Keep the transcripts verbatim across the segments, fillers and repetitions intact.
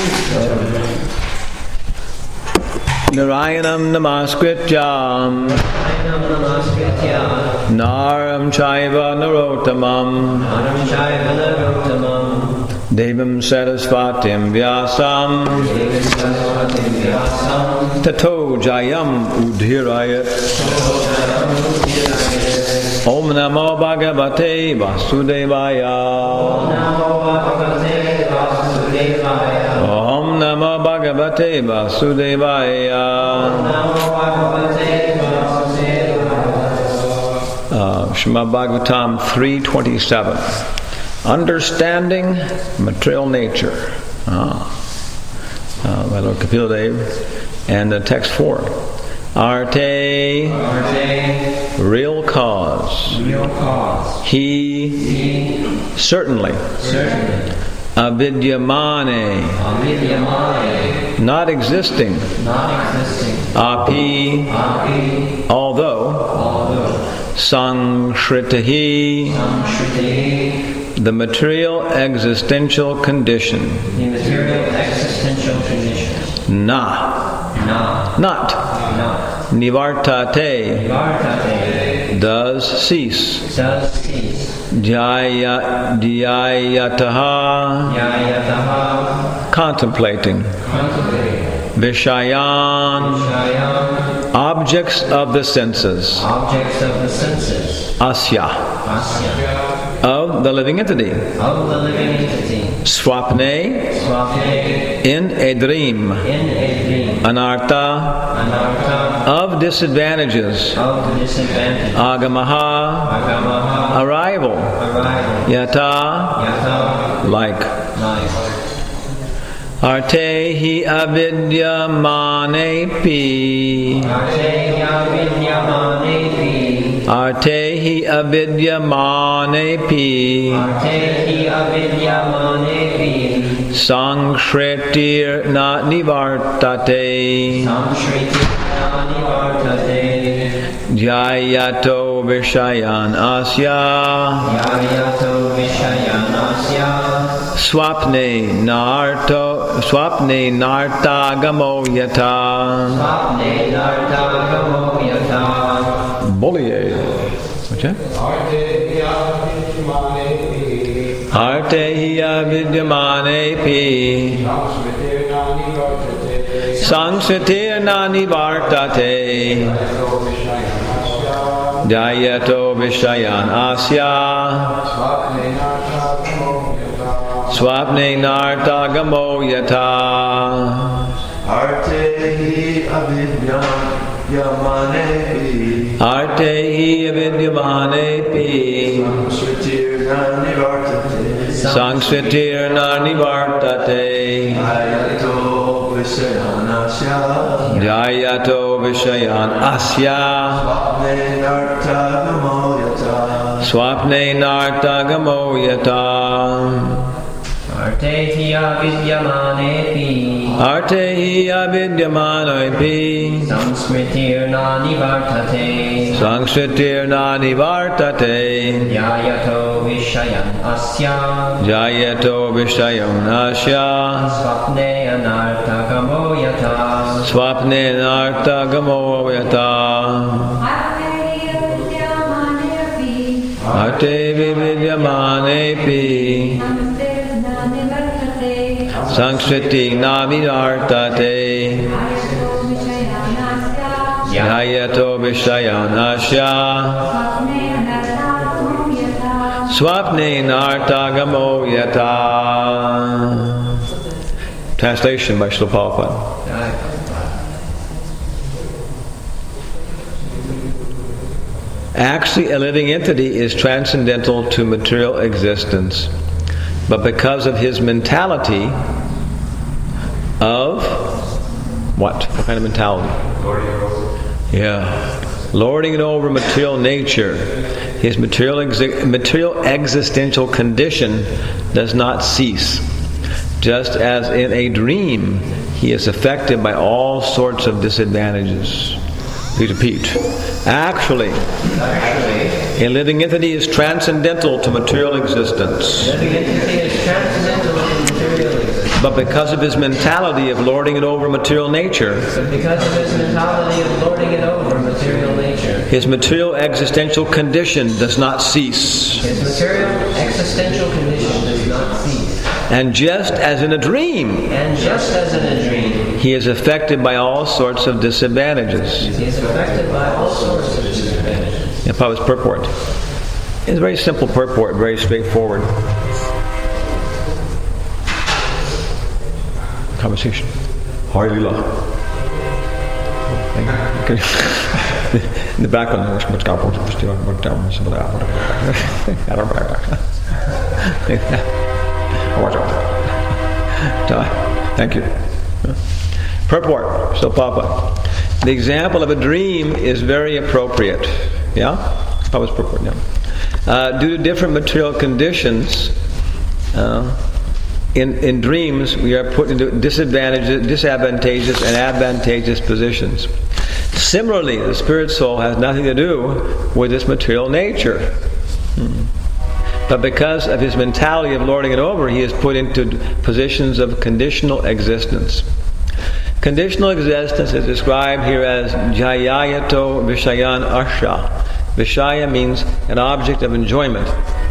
Narayanam namaskrityam Naram chaiva narottamam Devam sarasvatim vyasam Tato jayam udhirayat Om namo bhagavate vasudevaya Om namo bhagavate vasudevaya uh, Srimad Bhagavatam three twenty-seven. Understanding material nature. Ah. Uh, by Lord Kapil Dev. And uh, text four. Arte, Arte, real cause. Real cause. He, he certainly. Certainly. Avidyamane, Avidyamane, not existing. Not existing. Api, Api, although. Although. Sangshritahi, Sangshritahi, the material existential condition. The material existential condition. Na. Na. Not. Not. Nivartate. Nivartate. Does cease. Does cease. Jaya, Jayataha. Jayataha. Contemplating. Contemplating. Vishayan. Vishayan. Objects of the senses. Objects of the senses. Asya. Asya. Of the living entity. Of the living entity. Swapne. Swapne. In a dream. In a dream. Anartha. Anartha. Of disadvantages. Of the disadvantages. Agamaha. Agamaha. Arrival. Arrival. Yata. Yata. Like. Like. Artehi avidyamanepi. Artehi avidyamanepi. Artehi avidyamanepi. Artehi avidyamanepi. Sankshritir na nivartate. Sankshritir na nivartate. Jayato vishayan asya. Jayato vishayan asya. Swapne narto swapne nartagamo yata. Swapne nartagamo yata. Bollier. What's that? Artehi avidyamanepi. Sangsritir na nivartate. Jayato vishayan asya. Swapne nartagamo yata. Artehi avidyamanepi. Artehi avidyamanepi. Sangsritir na nivartate. Sangsritir na nivartate. Jayato vishayan asya. Jayato vishayan asya. Swapne nartagamo yata. Swapne nartagamo yata. Artehi avidyamanepi. Artehi avidyamanepi. Sangsritir na nivartate. Sangsritir na nivartate. Jayato vishayan asya. Jayato vishayan asya. Swapne anartagamo yata. Swapne nartagamo yata. Artehi avidyamanepi. Sangshriti na vivartate. Jayato vishayan asya. Swapne nartagamo yata. Translation by Srila Prabhupada. Actually, a living entity is transcendental to material existence. But because of his mentality of what? What kind of mentality? Lording it over. Yeah. Lording it over material nature. His material, exi- material existential condition does not cease. Just as in a dream, he is affected by all sorts of disadvantages. Please repeat. Actually, Actually, a living entity is transcendental to material existence. living entity is transcendental to material existence. But because of his mentality of lording it over material nature, But because of his mentality of lording it over material nature, his material existential condition does not cease. his material existential condition does not cease. And just as in a dream, And just as in a dream, he is affected by all sorts of disadvantages. he is affected by all sorts of disadvantages. Yeah, Prabhupada's purport. It's a very simple purport, very straightforward. Conversation. Hari Lila. Okay. In the background, there's much got work to do. Work down some of that. I don't know. Thank you. Purport. So, Papa, the example of a dream is very appropriate. Yeah, Papa's purport. Yeah. Uh, due to different material conditions. Uh, In, in dreams, we are put into disadvantageous, disadvantageous and advantageous positions. Similarly, the spirit soul has nothing to do with this material nature. Hmm. But because of his mentality of lording it over, he is put into positions of conditional existence. Conditional existence is described here as Jayayato Vishayan Asha. Vishaya means an object of enjoyment.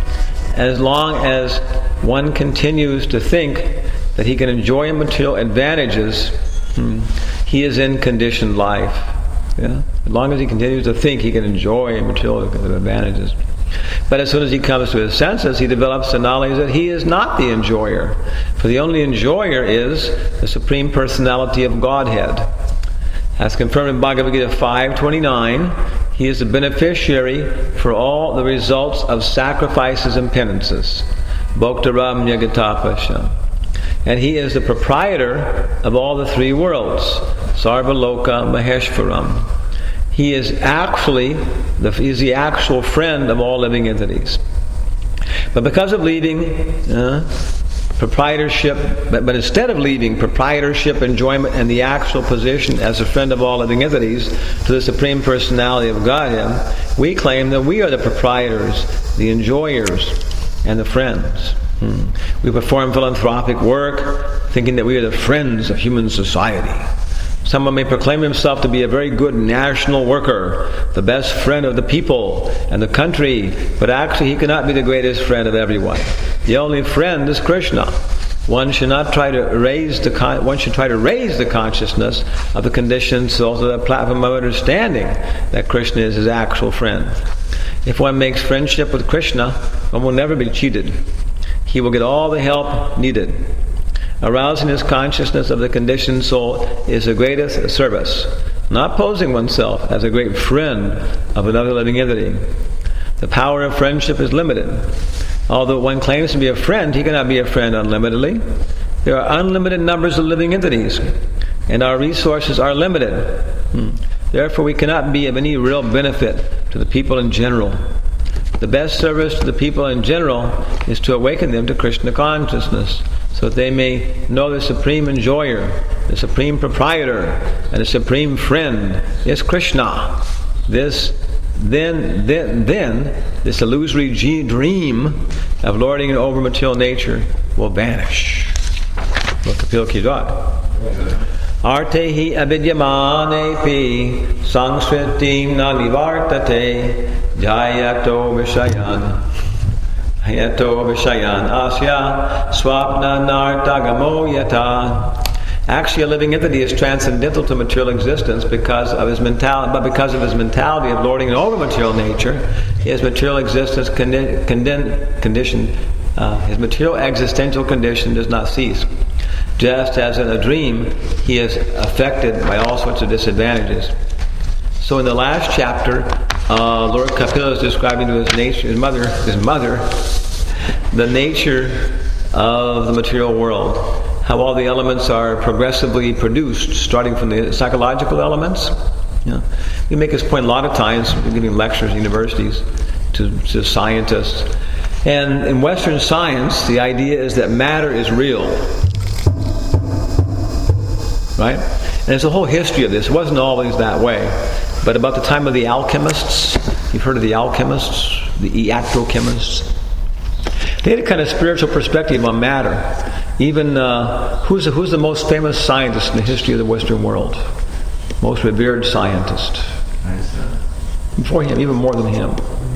As long as one continues to think that he can enjoy material advantages, hmm, he is in conditioned life. Yeah? As long as he continues to think he can enjoy material advantages. But as soon as he comes to his senses, he develops the knowledge that he is not the enjoyer. For the only enjoyer is the Supreme Personality of Godhead. As confirmed in Bhagavad Gita five twenty-nine, he is the beneficiary for all the results of sacrifices and penances. Bhoktaram Yagatapasha. And he is the proprietor of all the three worlds. Sarvaloka Maheshwaram. He is actually the, he is the actual friend of all living entities. But because of leaving uh, proprietorship, but, but instead of leaving proprietorship, enjoyment, and the actual position as a friend of all living entities to the Supreme Personality of Godhead, we claim that we are the proprietors, the enjoyers, and the friends. Hmm. We perform philanthropic work, thinking that we are the friends of human society. Someone may proclaim himself to be a very good national worker, the best friend of the people and the country, but actually he cannot be the greatest friend of everyone. The only friend is Krishna. One should not try to raise the con- one should try to raise the consciousness of the conditioned soul to the platform of understanding that Krishna is his actual friend. If one makes friendship with Krishna, one will never be cheated. He will get all the help needed. Arousing his consciousness of the conditioned soul is the greatest service, not posing oneself as a great friend of another living entity. The power of friendship is limited. Although one claims to be a friend, he cannot be a friend unlimitedly. There are unlimited numbers of living entities, and our resources are limited. Hmm. Therefore, we cannot be of any real benefit to the people in general. The best service to the people in general is to awaken them to Krishna consciousness, so that they may know the supreme enjoyer, the supreme proprietor, and the supreme friend is Krishna. This, then, then, then, this illusory g- dream of lording it over material nature will vanish. Look, Kapil ki jai. Artehi avidyamanephi sangsritim na nivartate jayato vishayan yato vishayan asya swapna nartagamo yata. Actually, a living entity is transcendental to material existence because of his mentality, but because of his mentality of lording it over material nature, his material existence condi- condi- condition, uh, his material existential condition does not cease. Just as in a dream, he is affected by all sorts of disadvantages. So in the last chapter, uh, Lord Kapila is describing to his nature, his mother, his mother, the nature of the material world, how all the elements are progressively produced, starting from the psychological elements. You know, we make this point a lot of times. We're giving lectures at universities to, to scientists, and in Western science, the idea is that matter is real. Right? And there's a whole history of this. It wasn't always that way. But about the time of the alchemists, you've heard of the alchemists, the iatrochemists, they had a kind of spiritual perspective on matter. Even, uh, who's, the, who's the most famous scientist in the history of the Western world? Most revered scientist. Before him, even more than him.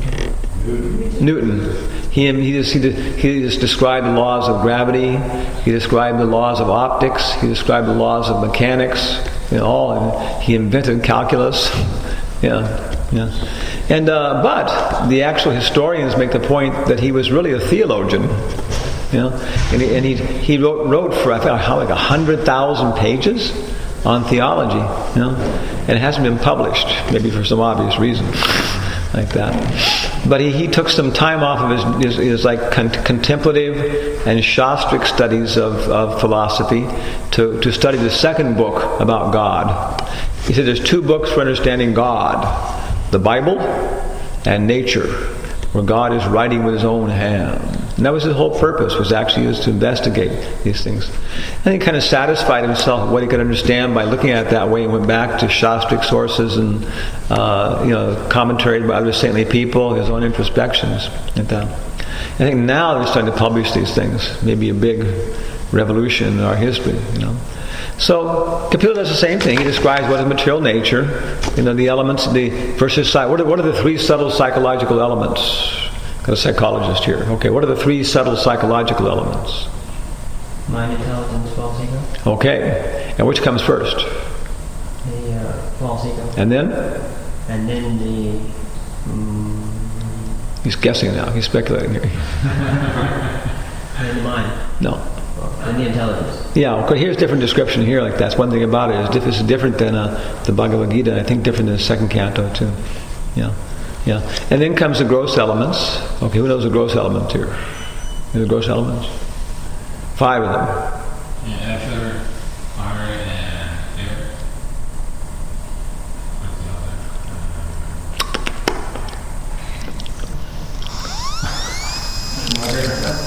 Newton. He, he, just, he, he just described the laws of gravity. He described the laws of optics. He described the laws of mechanics. You know, all. He invented calculus. Yeah, yeah. And uh, but the actual historians make the point that he was really a theologian. You know, and he, and he, he wrote, wrote for I think how like a hundred thousand pages on theology. You know, and it hasn't been published, maybe for some obvious reason, like that. But he, he took some time off of his, his, his like con- contemplative and shastric studies of, of philosophy to, to study the second book about God. He said there's two books for understanding God: the Bible and nature, where God is writing with his own hand. And that was his whole purpose, was actually was to investigate these things. And he kind of satisfied himself with what he could understand by looking at it that way, and went back to shastric sources and uh, you know, commentary by other saintly people, his own introspections. And that. I think now they're starting to publish these things. Maybe a big revolution in our history, you know. So Kapila does the same thing. He describes what is material nature, you know, the elements, the versus what are, what are the three subtle psychological elements? Got a psychologist here. Okay, what are the three subtle psychological elements? Mind, intelligence, false ego. Okay, and which comes first? The uh, false ego. And then? And then the. Um, He's guessing now. He's speculating here. and the mind. No. And the intelligence. Yeah, okay, here's different description here. Like that's one thing about it. Is diff- it's different than uh, the Bhagavad Gita. I think different than the second canto too. Yeah, yeah. And then comes the gross elements. Okay, who knows the gross elements here? The gross elements. Five of them. Yeah, ether, fire, and air. What's the other?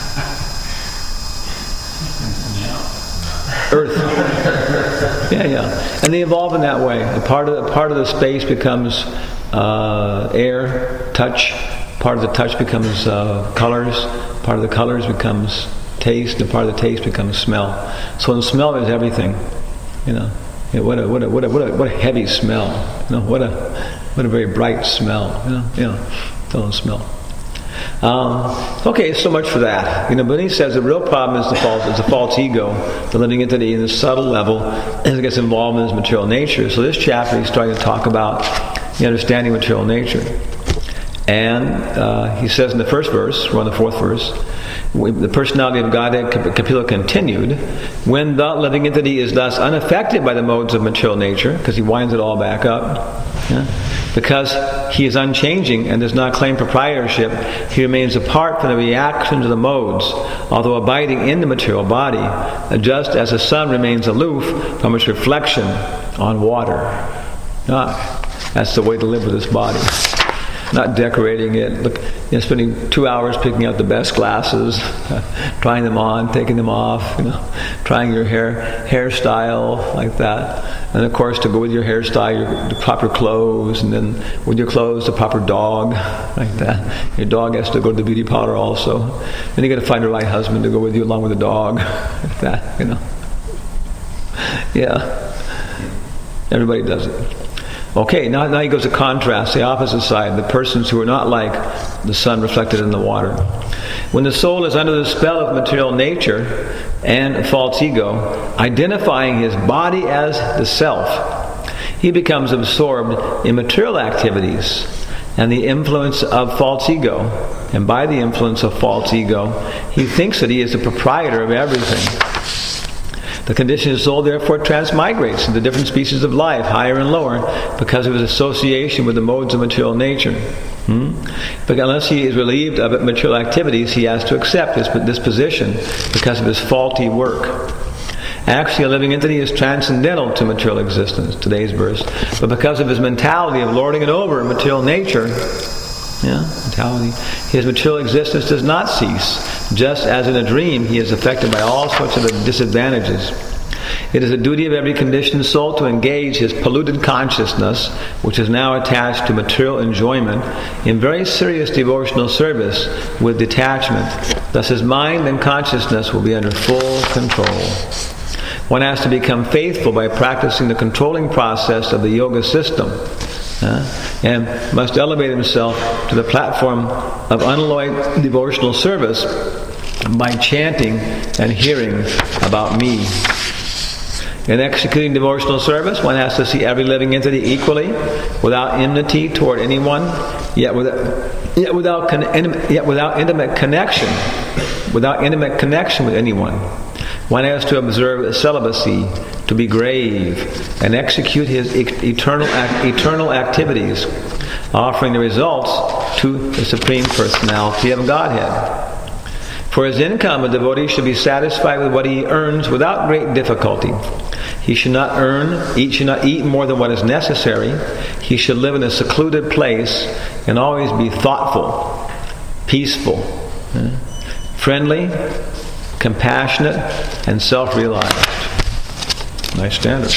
Earth. Yeah, yeah. And they evolve in that way. The part of the, part of the space becomes uh, air, touch. Part of the touch becomes uh, colors. Part of the colors becomes taste, and part of the taste becomes smell. So in smell is everything. You know, you know what a what a what a what a what a heavy smell. You know, what a what a very bright smell. You know, yeah, it's all in smell. Um, okay, so much for that. You know, but he says the real problem is the false, is the false ego, the living entity in the subtle level, as it gets involved in his material nature. So this chapter he's starting to talk about the understanding of material nature. And uh, he says in the first verse, we're on the fourth verse, the personality of Godhead, Kapila continued, when the living entity is thus unaffected by the modes of material nature, because he winds it all back up, yeah, because he is unchanging and does not claim proprietorship, he remains apart from the reactions of the modes, although abiding in the material body, just as the sun remains aloof from its reflection on water. Ah, that's the way to live with this body. Not decorating it, look, you know, spending two hours picking out the best glasses, trying them on, taking them off, you know, trying your hair hairstyle like that, and of course to go with your hairstyle, your the proper clothes, and then with your clothes the proper dog, like that. Your dog has to go to the beauty parlor also. Then you got to find the right husband to go with you along with the dog, like that, you know. Yeah, everybody does it. Okay, now, now he goes to contrast, the opposite side, the persons who are not like the sun reflected in the water. When the soul is under the spell of material nature and false ego, identifying his body as the self, he becomes absorbed in material activities and the influence of false ego. And by the influence of false ego, he thinks that he is the proprietor of everything. The conditioned soul therefore transmigrates into different species of life, higher and lower, because of his association with the modes of material nature. Hmm? But unless he is relieved of material activities, he has to accept his disposition because of his faulty work. Actually, a living entity is transcendental to material existence, today's verse, but because of his mentality of lording it over material nature, yeah, mentality, his material existence does not cease. Just as in a dream, he is affected by all sorts of disadvantages. It is the duty of every conditioned soul to engage his polluted consciousness, which is now attached to material enjoyment, in very serious devotional service with detachment. Thus his mind and consciousness will be under full control. One has to become faithful by practicing the controlling process of the yoga system, uh, and must elevate himself to the platform of unalloyed devotional service by chanting and hearing about me. In executing devotional service, one has to see every living entity equally, without enmity toward anyone, yet without, yet without, con, yet without intimate connection, without intimate connection with anyone. One has to observe celibacy, to be grave, and execute his eternal eternal activities, offering the results to the Supreme Personality of Godhead. For his income, a devotee should be satisfied with what he earns without great difficulty. He should not earn, eat, should not eat more than what is necessary. He should live in a secluded place and always be thoughtful, peaceful, friendly, compassionate, and self-realized. Nice standard.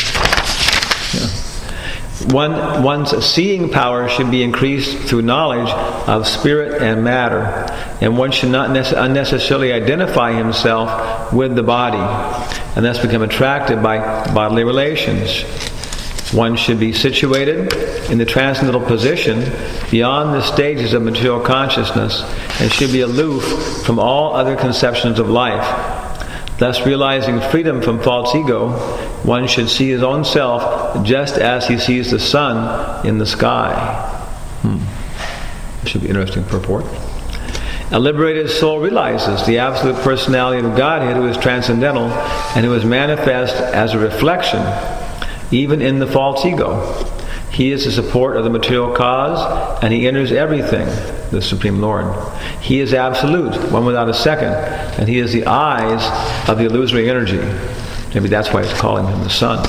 Yeah. One, one's seeing power should be increased through knowledge of spirit and matter, and one should not nece- unnecessarily identify himself with the body, and thus become attracted by bodily relations. One should be situated in the transcendental position beyond the stages of material consciousness, and should be aloof from all other conceptions of life. Thus, realizing freedom from false ego, one should see his own self just as he sees the sun in the sky. Hmm. Should be interesting purport. A liberated soul realizes the absolute personality of Godhead, who is transcendental and who is manifest as a reflection, even in the false ego. He is the support of the material cause, and he enters everything, the Supreme Lord. He is absolute, one without a second, and he is the eyes of the illusory energy. Maybe that's why it's calling him the sun.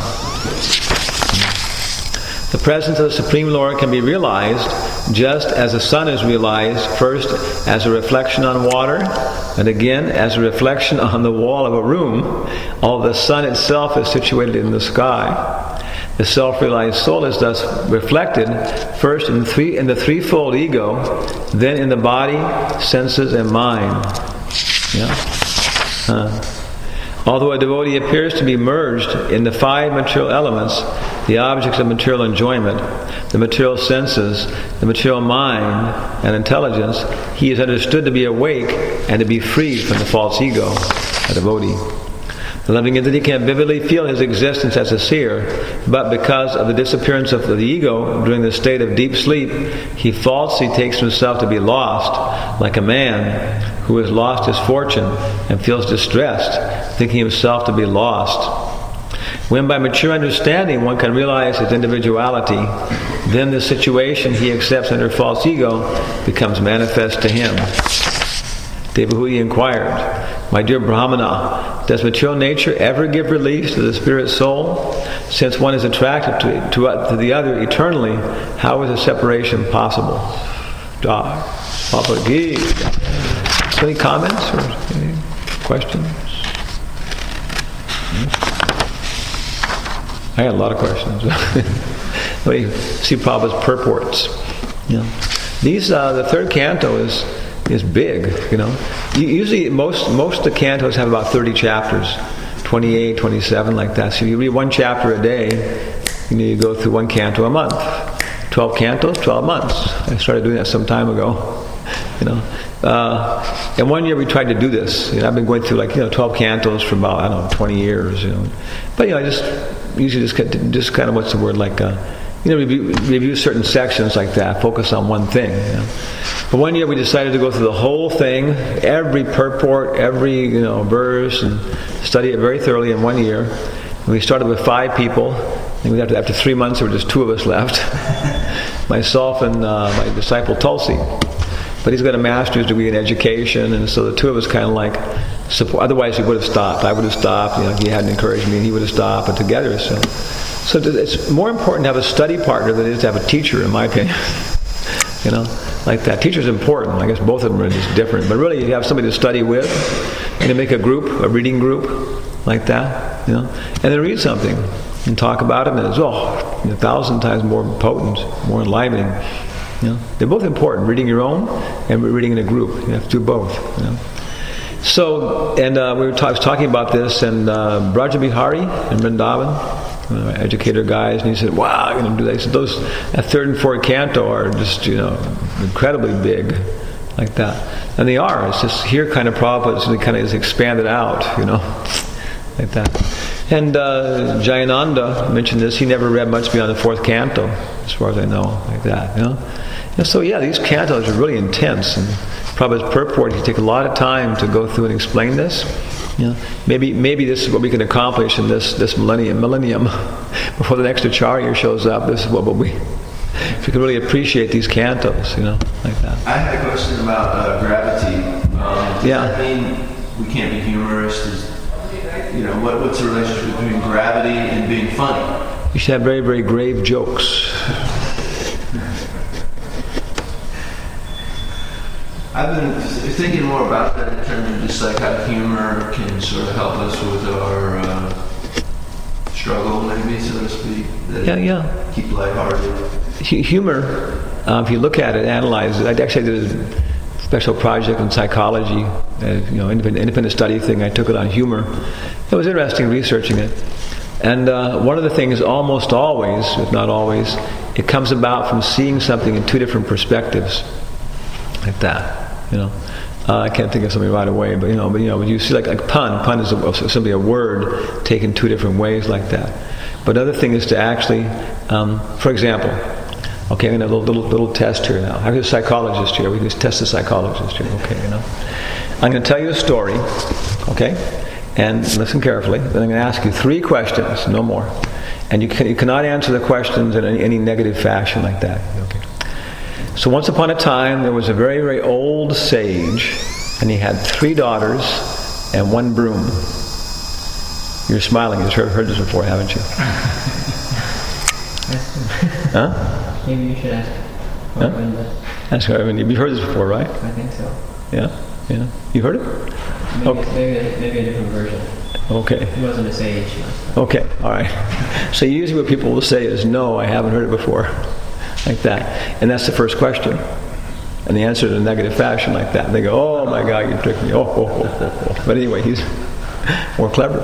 The presence of the Supreme Lord can be realized just as the sun is realized, first as a reflection on water, and again as a reflection on the wall of a room, although the sun itself is situated in the sky. The self-realized soul is thus reflected first in, three, in the threefold ego, then in the body, senses, and mind. Yeah. Huh. Although a devotee appears to be merged in the five material elements, the objects of material enjoyment, the material senses, the material mind, and intelligence, he is understood to be awake and to be freed from the false ego, a devotee. The living entity can vividly feel his existence as a seer, but because of the disappearance of the ego during the state of deep sleep, he falsely takes himself to be lost, like a man who has lost his fortune and feels distressed, thinking himself to be lost. When by mature understanding one can realize his individuality, then the situation he accepts under false ego becomes manifest to him. Devahuti inquired, "My dear Brahmana, does material nature ever give release to the spirit soul? Since one is attracted to, to, to the other eternally, how is a separation possible?" Ah, Papa Gee. So any comments or any questions? I had a lot of questions. Let me see Prabhupada's purports. Yeah. These, uh, the third canto is is big, you know. Usually most most of the cantos have about thirty chapters, twenty-eight, twenty-seven, like that. So you read one chapter a day, you know, you go through one canto a month. twelve cantos, twelve months. I started doing that some time ago, you know. Uh, and one year we tried to do this. You know, I've been going through like, you know, twelve cantos for about, I don't know, twenty years, you know. But, you know, I just usually just, just kind of, what's the word, like, uh, you know, review, review certain sections like that, focus on one thing, you know. But one year we decided to go through the whole thing, every purport, every, you know, verse, and study it very thoroughly in one year. And we started with five people, and after, after three months there were just two of us left. Myself and uh, my disciple Tulsi. But he's got a master's degree in education, and so the two of us kind of like support. Otherwise he would have stopped. I would have stopped. You know, he hadn't encouraged me, and he would have stopped. But together, so so it's more important to have a study partner than it is to have a teacher, in my opinion. You know, like that. Teacher's important. I guess both of them are just different. But really, you have somebody to study with, and to make a group, a reading group, like that. you know, and then read something and talk about it, and it's oh, a thousand times more potent, more enlivening. You know, they're both important. Reading your own and reading in a group. You have to do both. You know. So, and uh, we were ta- I was talking about this, and uh, Braja Bihari in Vrindavan, one of my educator guys, and he said, "Wow, I'm going to do that." He said, "Those that third and fourth canto are just, you know, incredibly big, like that." And they are. It's just here, kind of Prabhupada, so kind of is expanded out, you know, like that. And uh, Jayananda mentioned this. He never read much beyond the fourth canto, as far as I know, like that. You know. And so yeah, these cantos are really intense, and Prabhupada's purport, he take a lot of time to go through and explain this. You know, maybe maybe this is what we can accomplish in this this millennium millennium before the next Acharya shows up. This is what we, if we can really appreciate these cantos, you know, like that. I had a question about uh, gravity. Um, does Yeah. that mean we can't be humorous? Is, you know, what, what's the relationship between gravity and being funny? You should have very, very grave jokes. I've been thinking more about that in terms of just like how humor can sort of help us with our uh, struggle, maybe, so to speak. That Yeah, yeah. Keep lighthearted. Hu- Humor, uh, if you look at it, analyze it. I actually did a special project in psychology, uh, you know, independent, independent study thing. I took it on humor. It was interesting researching it. And uh, one of the things, almost always, if not always, it comes about from seeing something in two different perspectives, like that. You know, uh, I can't think of something right away, but you know, but you know, when you see like like pun, pun is a, simply a word taken two different ways, like that. But another thing is to actually, um, for example, okay, I'm going to have a little, little little test here now. I'm a psychologist here. We can just test the psychologist here. Okay, you know, I'm going to tell you a story. Okay, and listen carefully. Then I'm going to ask you three questions, no more, and you can you cannot answer the questions in any, any negative fashion, like that. Okay. So once upon a time, there was a very, very old sage, and he had three daughters and one broom. You're smiling. You've heard, heard this before, haven't you? Huh? Maybe you should ask. Huh? Ask her. I mean, you've heard this before, right? I think so. Yeah, yeah. You heard it? Maybe, Okay. maybe, maybe a different version. Okay. He wasn't a sage. Okay. All right. So usually what people will say is, "No, I haven't heard it before," like that, and that's the first question. And the answer in a negative fashion, like that. And they go, "Oh my God, you tricked me!" Oh, oh, oh, oh, oh. But anyway, he's more clever.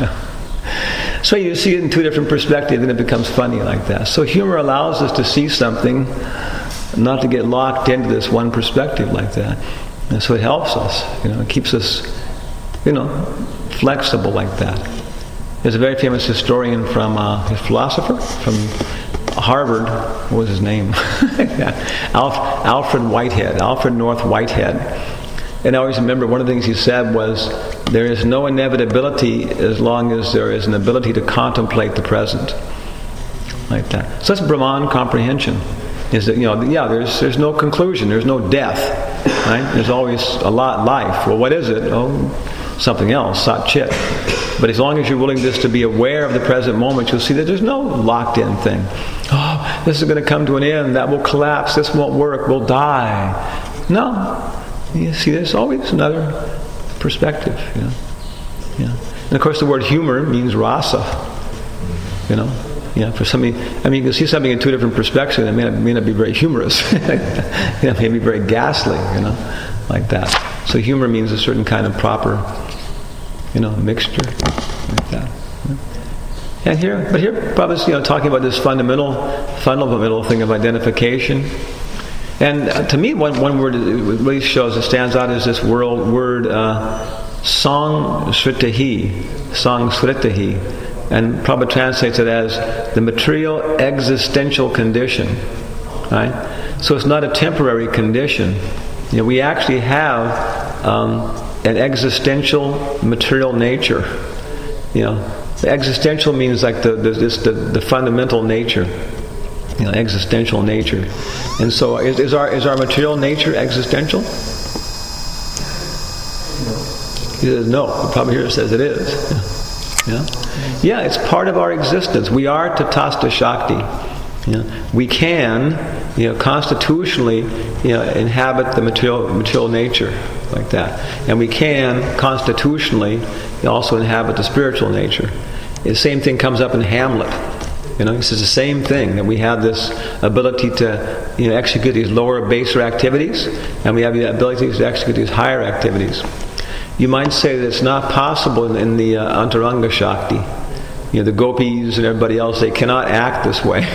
So you see it in two different perspectives, and it becomes funny like that. So humor allows us to see something, not to get locked into this one perspective like that. And so it helps us, you know, it keeps us, you know, flexible like that. There's a very famous historian from, uh, a philosopher from Harvard. What was his name? Alf, Alfred Whitehead, Alfred North Whitehead. And I always remember one of the things he said was, there is no inevitability as long as there is an ability to contemplate the present. Like that. So that's Brahman comprehension. Is that, you know, yeah, there's there's no conclusion, there's no death. Right? There's always a lot life. Well, what is it? Oh, something else, Sat Chit. But as long as you're willing just to be aware of the present moment, you'll see that there's no locked-in thing. Oh, this is going to come to an end, that will collapse, this won't work, we'll die. No. You see, there's always another perspective, you know. Yeah. And of course the word humor means rasa. You know. Yeah, for somebody, I mean, you can see something in two different perspectives, and it may not, may not be very humorous. It may be very ghastly, you know, like that. So humor means a certain kind of proper, you know, mixture, like that. And here, but here, Prabhupada's, you know, talking about this fundamental, fundamental thing of identification. And uh, to me, one one word it really shows, it stands out, is this word, word uh, sang sritahi, sang sritahi. And Prabhupada translates it as the material existential condition. Right? So it's not a temporary condition. You know, we actually have um, an existential material nature. You know, the existential means like the the, this, the the fundamental nature. You know, existential nature. And so, is, is our is our material nature existential? He says no. The Prabhupada here says it is. Yeah, yeah, it's part of our existence. We are Tatastha Shakti. Yeah. We can you know, constitutionally, you know, inhabit the material material nature like that, and we can constitutionally also inhabit the spiritual nature. The same thing comes up in Hamlet. You know, this is the same thing, that we have this ability to, you know, execute these lower, baser activities, and we have the ability to execute these higher activities. You might say that it's not possible in, in the uh, Antaranga Shakti. You know, the gopis and everybody else, they cannot act this way,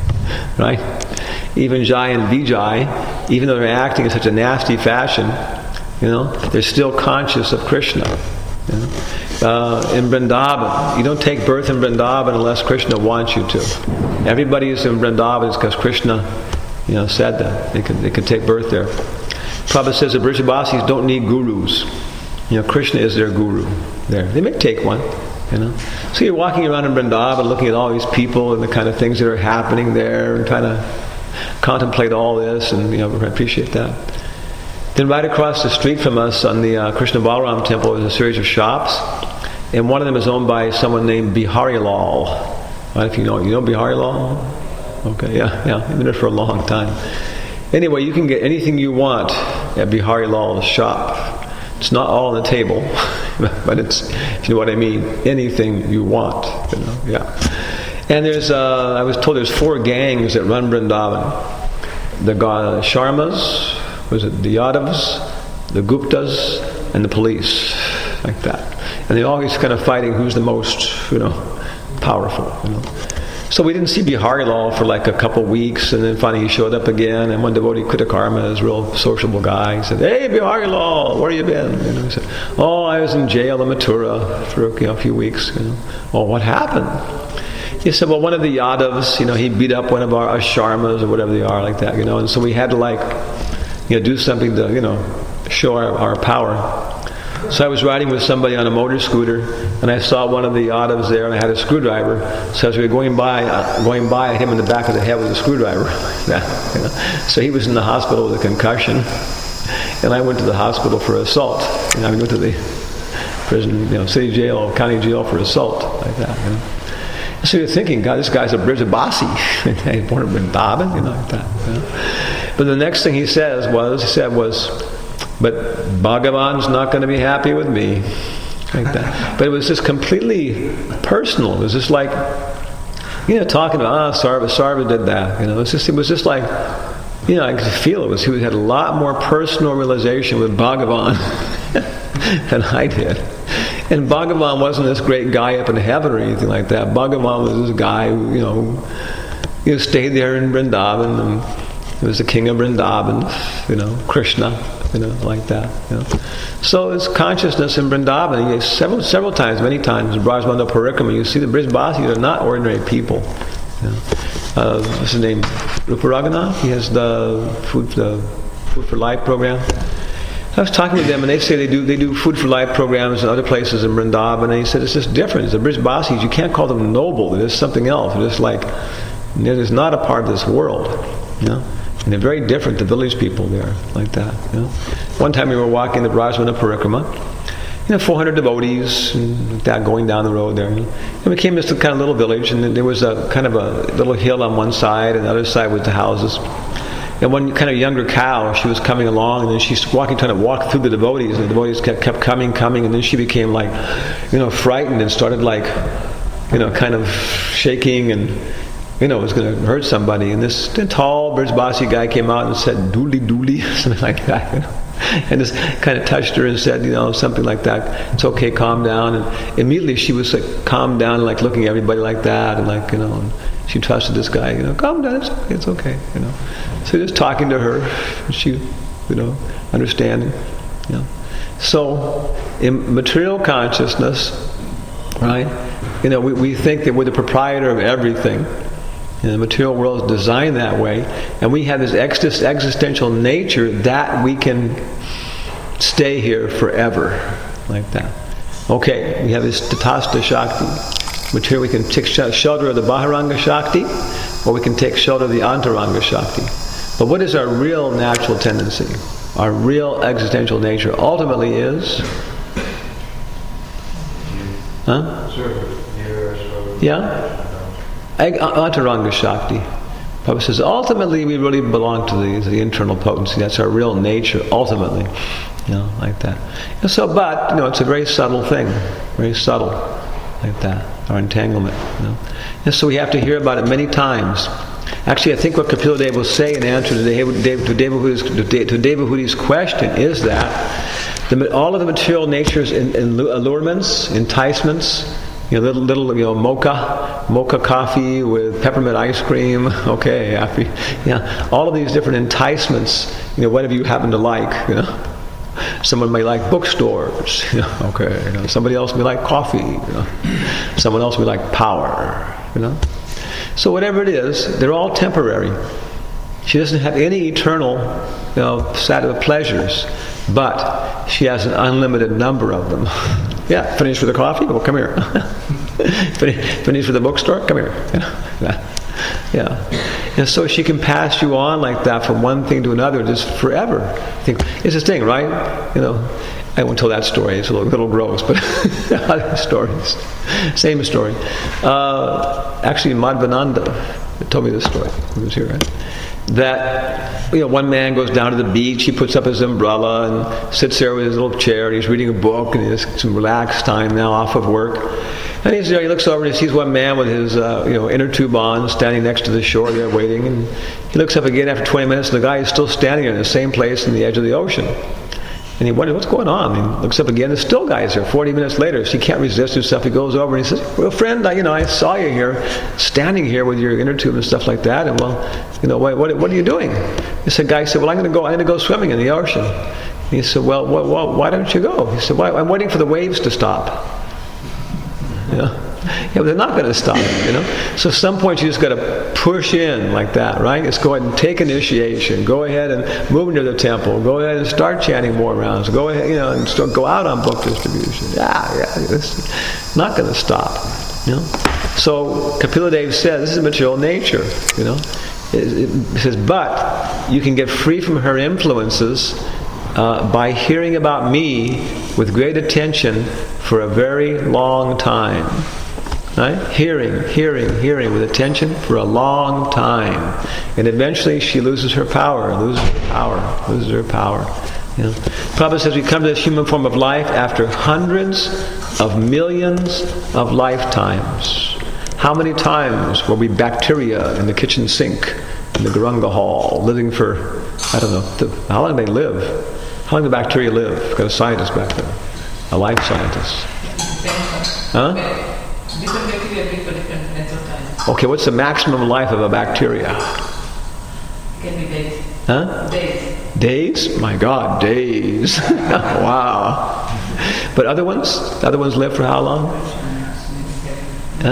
right? Even Jai and Vijay, even though they're acting in such a nasty fashion, you know, they're still conscious of Krishna. You know? Uh, in Vrindavan, you don't take birth in Vrindavan unless Krishna wants you to. Everybody is in Vrindavan is because Krishna, you know, said that they can they can take birth there. Prabhupada says the Vrijabasis don't need gurus. You know, Krishna is their guru there. They may take one, you know. So you're walking around in Vrindavan looking at all these people and the kind of things that are happening there and trying to contemplate all this and, you know, appreciate that. Then right across the street from us on the uh, Krishna Balaram temple is a series of shops, and one of them is owned by someone named Bihari Lal. I don't know if you know, you know Bihari Lal? Okay, yeah, yeah, I've been there for a long time. Anyway, you can get anything you want at Bihari Lal's shop. It's not all on the table, but it's, if you know what I mean, anything you want, you know, yeah. And there's, uh, I was told there's four gangs that run Vrindavan. The uh, Sharmas, was it the Yadavs, the Guptas, and the police, like that. And they're always kind of fighting who's the most, you know, powerful, you know. So we didn't see Bihari Lal for like a couple weeks, and then finally he showed up again, and one devotee, Kritakarma, is a real sociable guy. He said, "Hey, Bihari Lal, where you been?" You know, he said, "Oh, I was in jail in Mathura for, you know, a few weeks." You know, "Oh, what happened?" He said, "Well, one of the Yadavs, you know, he beat up one of our, our Sharmas or whatever they are, like that, you know, and so we had to like, you know, do something to, you know, show our, our power." So I was riding with somebody on a motor scooter, and I saw one of the Yadavs there, and I had a screwdriver. So as we were going by, uh, going by, I hit him in the back of the head with a screwdriver. Yeah, you know. So he was in the hospital with a concussion, and I went to the hospital for assault. You know, I went to the prison, you know, city jail, county jail for assault, like that. You know. So you're thinking, God, this guy's a Brijabasi. He's born in Vrindavan, you know, like that. You know. But the next thing he says was, he said was, "But Bhagavan's not going to be happy with me," like that. But it was just completely personal. It was just like, you know, talking about, ah, Sarva, Sarva did that. You know, it was just, it was just like, you know, I could feel it was. He had a lot more personal realization with Bhagavan than I did. And Bhagavan wasn't this great guy up in heaven or anything like that. Bhagavan was this guy who, you know, you know, stayed there in Vrindavan, and he was the king of Vrindavan, you know, Krishna. You know, like that. You know. So it's consciousness in Vrindavan. You, several, several times, many times, in Brajmanda Parikrama, you see the Brijbasis are not ordinary people. You know. uh, what's his name? Rupa Raghunath. He has the food, the Food for Life program. I was talking with them, and they say they do they do Food for Life programs in other places in Vrindavan. And he said it's just different. The Brijbasis, you can't call them noble. They're just something else. They're just like, they're just not a part of this world. You know. And they're very different, the village people there, like that. You know? One time we were walking the Brajmana Parikrama, you know, four hundred devotees, and like that, going down the road there. And we came to this kind of little village, and there was a kind of a little hill on one side, and the other side was the houses. And one kind of younger cow, she was coming along, and then she's walking, trying to walk through the devotees, and the devotees kept, kept coming, coming, and then she became like, you know, frightened and started like, you know, kind of shaking and, you know, it was going to hurt somebody. And this tall Brijbasi guy came out and said, "Doodly doodly," something like that, you know. And just kind of touched her and said, you know, something like that. "It's okay, calm down." And immediately she was like, calmed down, like looking at everybody like that, and like, you know, and she trusted this guy, you know, "Calm down, it's okay, it's okay," you know. So just talking to her, she, you know, understanding, you know. So in material consciousness, right, you know, we, we think that we're the proprietor of everything. And the material world is designed that way, and we have this ex- existential nature that we can stay here forever, like that. Okay, we have this Tatastha Shakti. Material, we can take shelter of the Bahiranga Shakti, or we can take shelter of the Antaranga Shakti. But what is our real natural tendency? Our real existential nature ultimately is... Huh? Yeah? Antaranga Shakti. Prabhupada says, ultimately we really belong to the, to the internal potency. That's our real nature, ultimately. You know, like that. And so, but, you know, it's a very subtle thing. Very subtle. Like that. Our entanglement. You know? And so we have to hear about it many times. Actually, I think what Kapila Deva will say in answer to Devahudi's to Devahudi's, to Devahudi's question is that the, all of the material nature's in, in allurements, enticements, you know, little, little, you know, mocha, mocha coffee with peppermint ice cream. Okay, happy. Yeah, all of these different enticements. You know, whatever you happen to like. You know, someone may like bookstores. You know, okay. You know, somebody else may like coffee. You know, someone else may like power. You know, so whatever it is, they're all temporary. She doesn't have any eternal, you know, set of pleasures, but she has an unlimited number of them. Yeah, finish with the coffee? Well, come here. Finish with the bookstore? Come here. Yeah. Yeah. And so she can pass you on like that from one thing to another just forever. I think it's this thing, right? You know, I won't tell that story. It's a little, little gross, but other stories. Same story. Uh, actually, Madhvananda told me this story. He was here, right? That, you know, one man goes down to the beach, he puts up his umbrella and sits there with his little chair, and he's reading a book, and he has some relaxed time now off of work. And he's there, he looks over and he sees one man with his uh, you know, inner tube on, standing next to the shore there waiting, and he looks up again after twenty minutes, and the guy is still standing there in the same place in the edge of the ocean. And he wonders, what's going on? And he looks up again, the still guy is there forty minutes later, so he can't resist himself. He goes over and he says, well, friend, I, you know, I saw you here, standing here with your inner tube and stuff like that, and well, you know, what, what, what are you doing? He said, guy said, well, I'm going to go, I'm going to go swimming in the ocean. And he said, well, well, well, why don't you go? He said, well, I'm waiting for the waves to stop. You know? Yeah, but they're not going to stop, you know. So at some point you just got to push in like that, right? Just go ahead and take initiation. Go ahead and move into the temple. Go ahead and start chanting more rounds. Go ahead, you know, and start, go out on book distribution. Yeah, yeah, it's not going to stop, you know. So Kapila Deva says this is material nature, you know. It, it says, but you can get free from her influences uh, by hearing about me with great attention for a very long time. Right? Hearing, hearing, hearing with attention for a long time. And eventually she loses her power, loses her power, loses her power. You know? Prabhupada says we come to this human form of life after hundreds of millions of lifetimes. How many times were we bacteria in the kitchen sink, in the Garanga hall, living for, I don't know, the, how long do they live? How long do bacteria live? We've got a scientist back there, a life scientist. Huh? Different bacteria live for different lengths of time. Okay, what's the maximum life of a bacteria? It can be days. Huh? Days. Days? My God, days. Wow. But other ones? The other ones live for how long? Huh?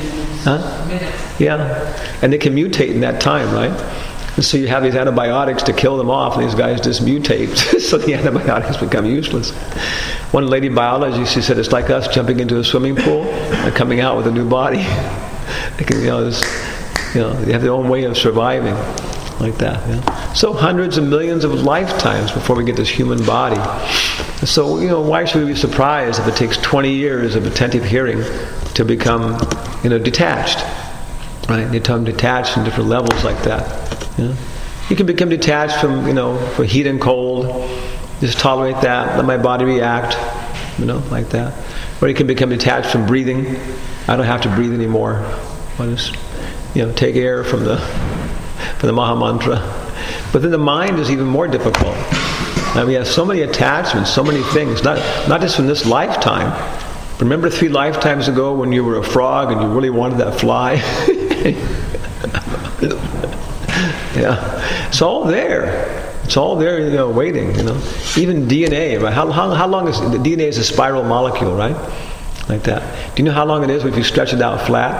Huh? Yeah. And they can mutate in that time, right? And so you have these antibiotics to kill them off, and these guys just mutate, so the antibiotics become useless. One lady biology, she said, it's like us jumping into a swimming pool and coming out with a new body. They can, you know, this, you know, they have their own way of surviving, like that. You know? So hundreds of millions of lifetimes before we get this human body. And so, you know, why should we be surprised if it takes twenty years of attentive hearing to become, you know, detached? Right? They become detached in different levels like that. You know? You can become detached from, you know, for heat and cold. Just tolerate that, let my body react, you know, like that. Or you can become detached from breathing. I don't have to breathe anymore. I just, you know, take air from the from the Maha Mantra. But then the mind is even more difficult. And we have so many attachments, so many things, not not just from this lifetime. Remember three lifetimes ago when you were a frog and you really wanted that fly? Yeah, it's all there. It's all there, you know, waiting. You know, even D N A. Right? How, how, how long is D N A is a spiral molecule, right? Like that. Do you know how long it is if you stretch it out flat?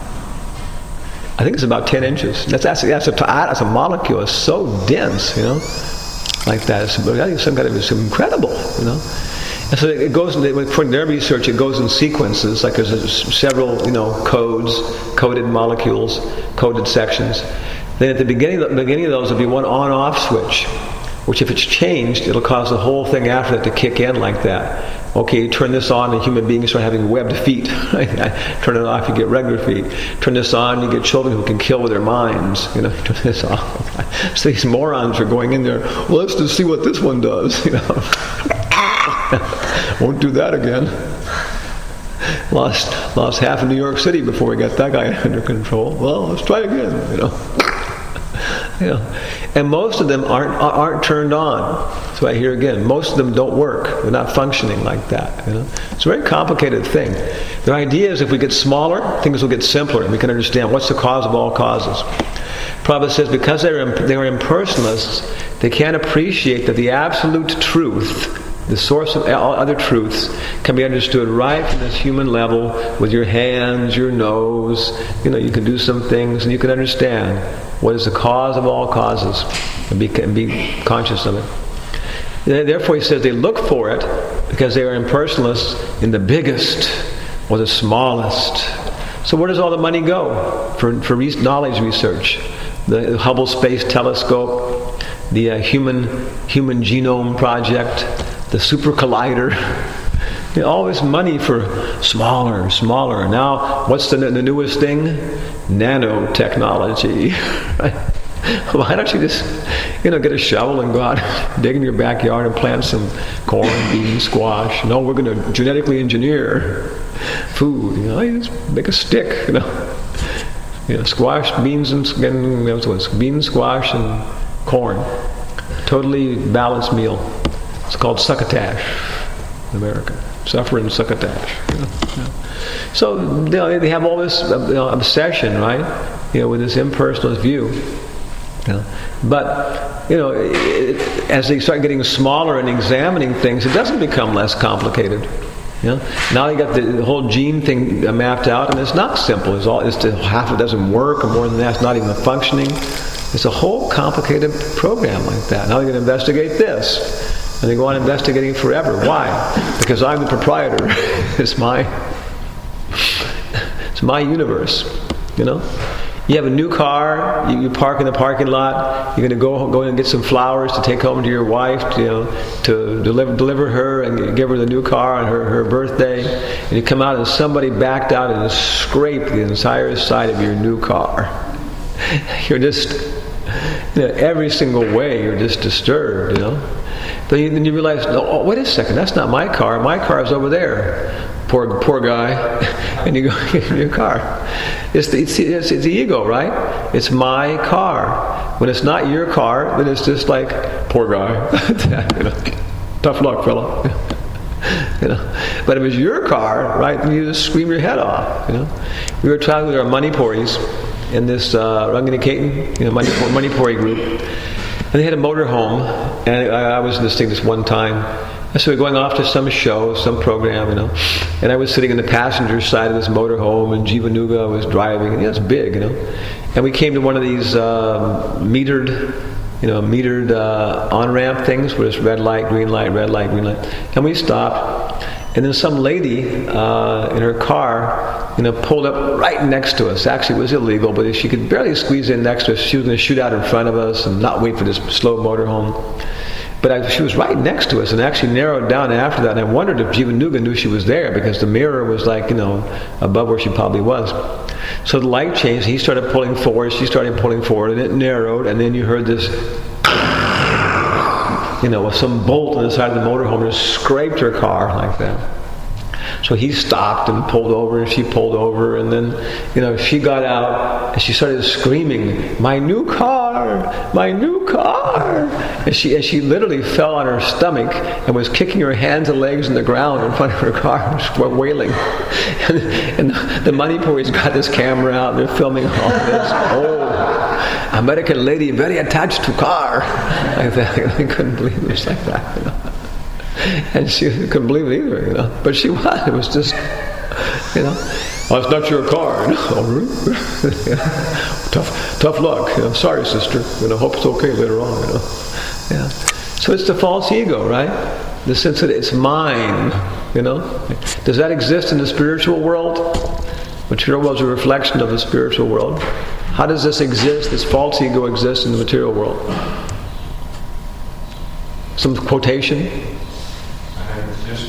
I think it's about ten inches. That's that's that's a, that's a molecule. It's so dense, you know, like that. It's, I think some kind of it's incredible, you know. And so it goes. For their research, it goes in sequences. Like there's a, several, you know, codes, coded molecules, coded sections. Then at the beginning, the beginning of those will be one on-off switch, which if it's changed, it'll cause the whole thing after that to kick in like that. Okay, you turn this on and human beings start having webbed feet. Turn it off, you get regular feet. Turn this on, you get children who can kill with their minds. You know, turn this off. So these morons are going in there, well, let's just see what this one does. You know, won't do that again. Lost lost half of New York City before we got that guy under control. Well, let's try again. You know. You know, and most of them aren't aren't turned on. So I hear again, most of them don't work. They're not functioning like that. You know, it's a very complicated thing. The idea is if we get smaller, things will get simpler, and we can understand what's the cause of all causes. Prabhupada says because they're they're impersonalists, they can't appreciate that the absolute truth, the source of all other truths, can be understood right from this human level with your hands, your nose. You know, you can do some things, and you can understand what is the cause of all causes, and be, and be conscious of it. Therefore, he says they look for it because they are impersonalists in the biggest or the smallest. So where does all the money go for, for re- knowledge research? The Hubble Space Telescope, the uh, Human Human Genome Project, the Super Collider. You know, all this money for smaller, smaller. Now, what's the, the newest thing? Nanotechnology. Why don't you just, you know, get a shovel and go out, dig in your backyard and plant some corn, beans, squash? No, we're going to genetically engineer food. You know, you just make a stick. You know, you know, squash, beans, and, and you know, beans, squash, and corn. Totally balanced meal. It's called succotash in America. Suffer and succotash. You know, you know. So you know, they have all this you know, obsession, right? You know, with this impersonalist view. You know. But you know, it, as they start getting smaller and examining things, it doesn't become less complicated. You know, now you got the, the whole gene thing mapped out, and it's not simple. It's all. It's to, half it doesn't work, or more than that, it's not even functioning. It's a whole complicated program like that. Now they're going to investigate this. And they go on investigating forever. Why? Because I'm the proprietor. It's my it's my universe. You know? You have a new car, you, you park in the parking lot, you're gonna go go and get some flowers to take home to your wife, you know, to deliver deliver her and give her the new car on her, her birthday, and you come out and somebody backed out and scraped the entire side of your new car. You're just you know, every single way you're just disturbed, you know. Then you, then you realize, oh, wait a second, that's not my car. My car's over there. Poor, poor guy. And you go get your car. It's the, it's, it's, it's the ego, right? It's my car. When it's not your car, then it's just like, poor guy. You know, tough luck, fella. You know. But if it's your car, right, then you just scream your head off. You know. We were traveling with our Manipuris in this uh, Ranganiketan, you know, Manipur, Manipuri group. And they had a motorhome, and I, I was in this thing this one time. And so we were going off to some show, some program, you know. And I was sitting in the passenger side of this motorhome, and Jivanuga was driving. And, you know, it's big, you know. And we came to one of these uh, metered, you know, metered uh, on-ramp things where it's red light, green light, red light, green light. And we stopped. And then some lady uh, in her car, you know, pulled up right next to us. Actually, it was illegal, but if she could barely squeeze in next to us, she was going to shoot out in front of us and not wait for this slow motorhome. But I, she was right next to us and actually narrowed down after that. And I wondered if Jivanuga knew she was there because the mirror was like, you know, above where she probably was. So the light changed. He started pulling forward. She started pulling forward, and it narrowed. And then you heard this, you know, with some bolt on the side of the motorhome and scraped her car like that. So he stopped and pulled over, and she pulled over, and then, you know, she got out and she started screaming, "My new car! My new car!" And she and she literally fell on her stomach and was kicking her hands and legs in the ground in front of her car, wailing. And, and the Manipuris got this camera out, and they're filming all this. Oh, American lady very attached to car. Like that. They couldn't believe it was like that, you know. And she couldn't believe it either, you know. But she was. It was just, you know, oh, it's not your car. No, really? tough, tough luck. You know, sorry, sister. You know, hope it's okay later on. You know, yeah. So it's the false ego, right? The sense that it's mine. You know, does that exist in the spiritual world? Material world is a reflection of the spiritual world. How does this exist? This false ego exists in the material world. Some quotation.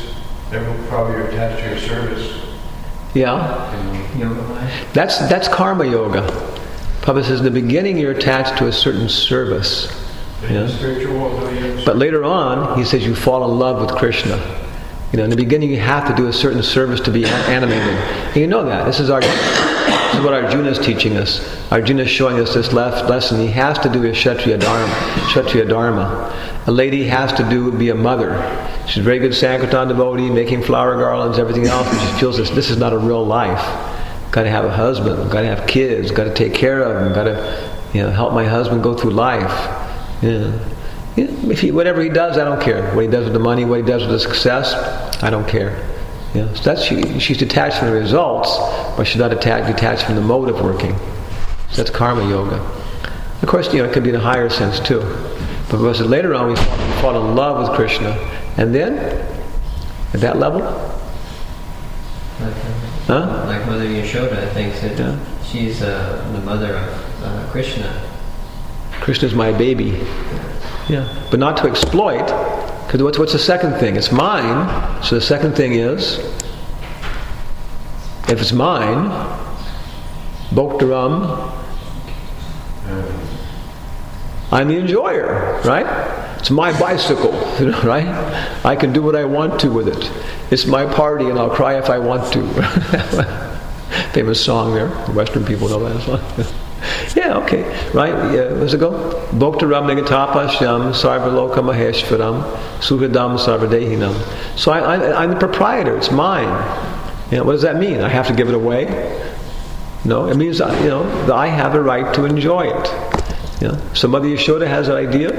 Then probably you're attached to your service. Yeah. You know. Yoga mind. That's that's karma yoga. Prabhupada says in the beginning you're attached to a certain service. In Yeah. the spiritual world, though, you But later on, he says you fall in love with Krishna. You know, in the beginning you have to do a certain service to be animated. And you know that. This is our this is what Arjuna is teaching us. Arjuna is showing us this left lesson. He has to do his Kshatriya Dharma. Kshatriya Dharma. A lady has to do be a mother. She's a very good Sankirtan devotee, making flower garlands, everything else, but she feels this this is not a real life. Got to have a husband, got to have kids, got to take care of them, got to, you know, help my husband go through life. Yeah. Yeah, if he, whatever he does, I don't care. What he does with the money, what he does with the success, I don't care. Yeah, so that's she, she's detached from the results, but she's not attached, detached from the mode of working. So that's karma yoga. Of course, you know, it could be in a higher sense too. But because later on we fall, we fall in love with Krishna, and then at that level, Like, uh, huh? like Mother Yashoda thinks that Yeah. she's uh, the mother of uh, Krishna. Krishna's my baby. Yeah, but not to exploit. Because what's what's the second thing? It's mine. So the second thing is, if it's mine, Bhoktaram, I'm the enjoyer, right? It's my bicycle, you know, right? I can do what I want to with it. It's my party, and I'll cry if I want to. Famous song there. The Western people know that song. Yeah, okay, right? Yeah, where's it go? Bhoktaram Nigatapashyam Sarvaloka Maheshwaram Suhadam Sarvadehinam. So I, I, I'm the proprietor. It's mine. You know, what does that mean? I have to give it away? No, it means, you know, that I have a right to enjoy it. Yeah. So Mother Yashoda has an idea.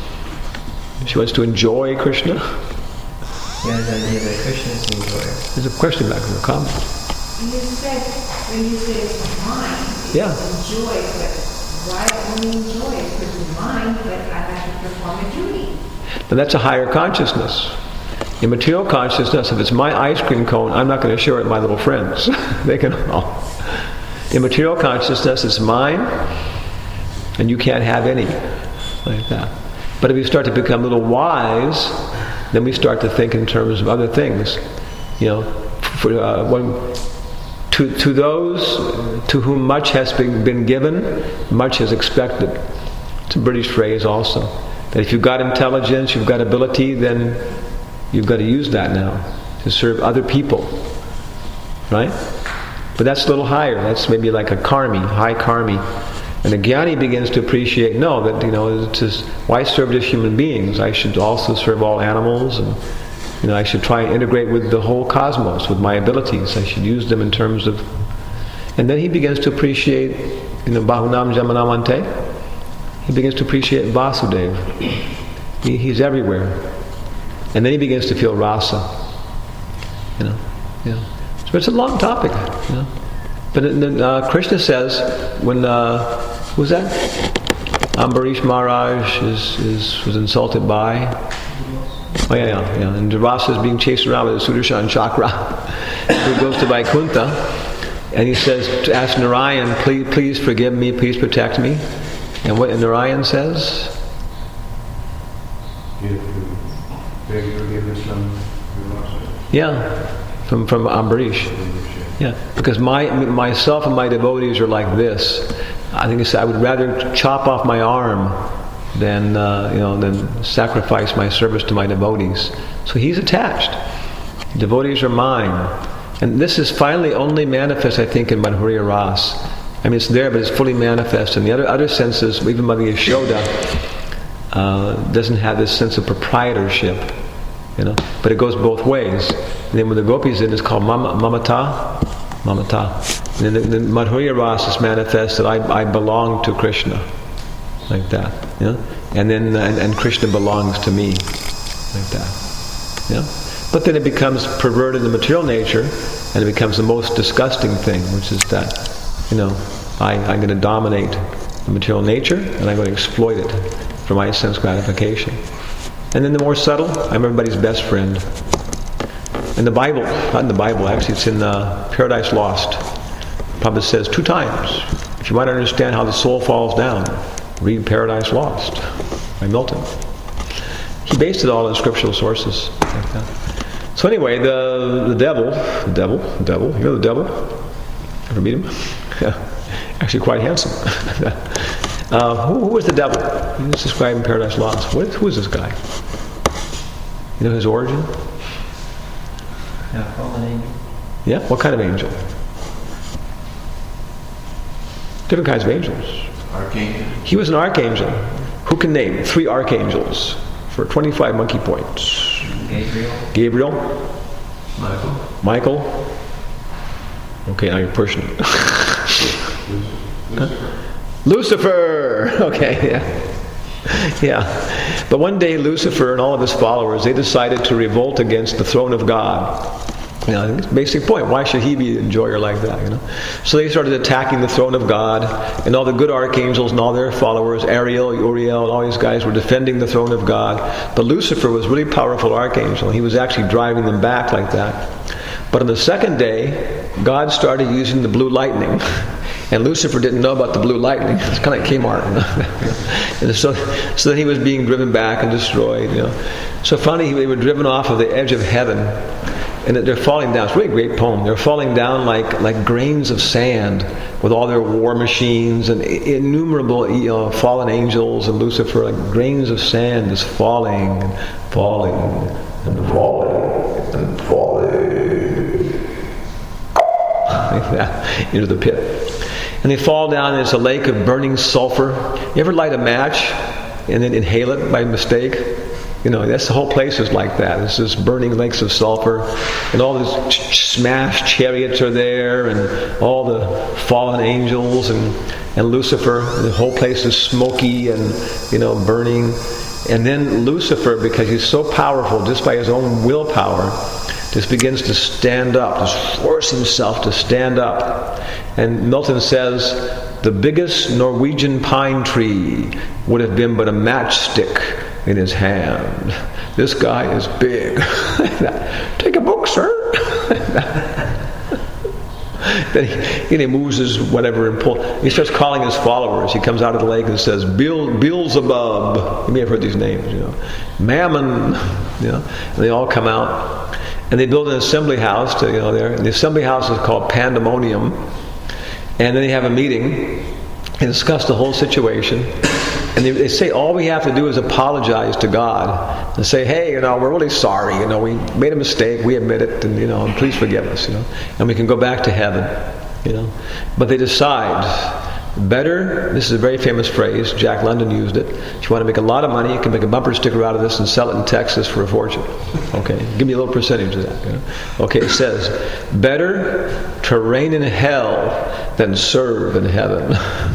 She wants to enjoy Krishna. He has the idea that Krishna is the enjoyer. There's a question back in the comment. You said, when you say it's mine, Yeah. enjoy, but why only enjoy it? Because it's mine, but I have to perform a duty. And that's a higher consciousness. In material consciousness, if it's my ice cream cone, I'm not going to share it with my little friends. They can all. In material consciousness, it's mine, and you can't have any. Like that. But if we start to become a little wise, then we start to think in terms of other things. You know, for, uh, when, to, to those to whom much has been, been given, much is expected. It's a British phrase also. That if you've got intelligence, you've got ability, then you've got to use that now to serve other people. Right? But that's a little higher. That's maybe like a karmi, high karmi. And the jnani begins to appreciate, no, that, you know, it's just, why serve just human beings? I should also serve all animals, and, you know, I should try and integrate with the whole cosmos, with my abilities. I should use them in terms of... And then he begins to appreciate, you know, Bahunam Jamanamante. He begins to appreciate Vasudeva. He, he's everywhere. And then he begins to feel rasa. You know, yeah. So it's a long topic, you know. But then uh, Krishna says, when, uh, who was that? Ambarish Maharaj is, is, was insulted by, oh yeah, yeah, yeah. And Durvasa is being chased around with a Sudarshan chakra. He goes to Vaikuntha, and he says, to ask Narayan, please, please forgive me, please protect me. And what Narayan says? beg forgiveness from Yeah, from, from Ambarish. Yeah, because my myself and my devotees are like this. I think it's, I would rather chop off my arm than uh, you know than sacrifice my service to my devotees. So he's attached. Devotees are mine, and this is finally only manifest, I think, in Madhurya Ras. I mean, it's there, but it's fully manifest. In the other other senses, even Mother Yashoda uh, doesn't have this sense of proprietorship. You know, but it goes both ways. And then when the gopis in, it's called mama, mamata, mamata. And then the, the Madhurya Ras is manifest that I, I belong to Krishna, like that. You know? And then uh, and, and Krishna belongs to me, like that. You know? But then it becomes perverted in the material nature, and it becomes the most disgusting thing, which is that, you know, I, I'm going to dominate the material nature, and I'm going to exploit it for my sense gratification. And then the more subtle, I'm everybody's best friend. In the Bible, not in the Bible, actually it's in uh, Paradise Lost. Prabhupada says two times, if you want to understand how the soul falls down, read Paradise Lost by Milton. He based it all on scriptural sources. Like that. So anyway, the the devil, the devil, the devil, you know the devil? Ever meet him? Yeah. Actually quite handsome. uh, who, who was the devil? He was described in Paradise Lost. What, who is this guy? You know his origin? Yeah, fallen angel. Yeah? What kind of angel? Different kinds of angels. Archangel. He was an archangel. Who can name three archangels for twenty-five monkey points? Gabriel. Gabriel. Michael. Michael. Okay, now you're pushing it. Huh? Lucifer. Okay, yeah. Yeah. But one day Lucifer and all of his followers, they decided to revolt against the throne of God. You know, that's the basic point. Why should he be an enjoyer like that? You know. So they started attacking the throne of God, and all the good archangels and all their followers, Ariel, Uriel, and all these guys were defending the throne of God. But Lucifer was a really powerful archangel. He was actually driving them back like that. But on the second day, God started using the blue lightning. And Lucifer didn't know about the blue lightning. It's kind of like Kmart. And so, so then he was being driven back and destroyed. You know. So finally, they were driven off of the edge of heaven. And they're falling down. It's really a great poem. They're falling down like, like grains of sand with all their war machines and innumerable you know, fallen angels and Lucifer, like grains of sand just falling and falling and falling and falling like that into the pit. And they fall down and it's a lake of burning sulfur. You ever light a match and then inhale it by mistake? You know, that's the whole place is like that. It's just burning lakes of sulfur, and all these ch- smashed chariots are there, and all the fallen angels, and, and Lucifer. The whole place is smoky and, you know, burning. And then Lucifer, because he's so powerful, just by his own willpower, just begins to stand up, just force himself to stand up. And Milton says, the biggest Norwegian pine tree would have been but a matchstick in his hand. This guy is big. Take a book, sir. Then he, and he moves his whatever and pull. He starts calling his followers. He comes out of the lake and says, Beel, Beelzebub. You may have heard these names, you know. Mammon. You know. And they all come out. And they build an assembly house to, you know, there. And the assembly house is called Pandemonium. And then they have a meeting and discuss the whole situation. And they, they say all we have to do is apologize to God and say, hey, you know, we're really sorry. You know, we made a mistake. We admit it, and you know, and please forgive us. You know, and we can go back to heaven. You know, but they decide better. This is a very famous phrase. Jack London used it. If you want to make a lot of money, you can make a bumper sticker out of this and sell it in Texas for a fortune. Okay, give me a little percentage of that. You know? Okay, it says, better to reign in hell than serve in heaven.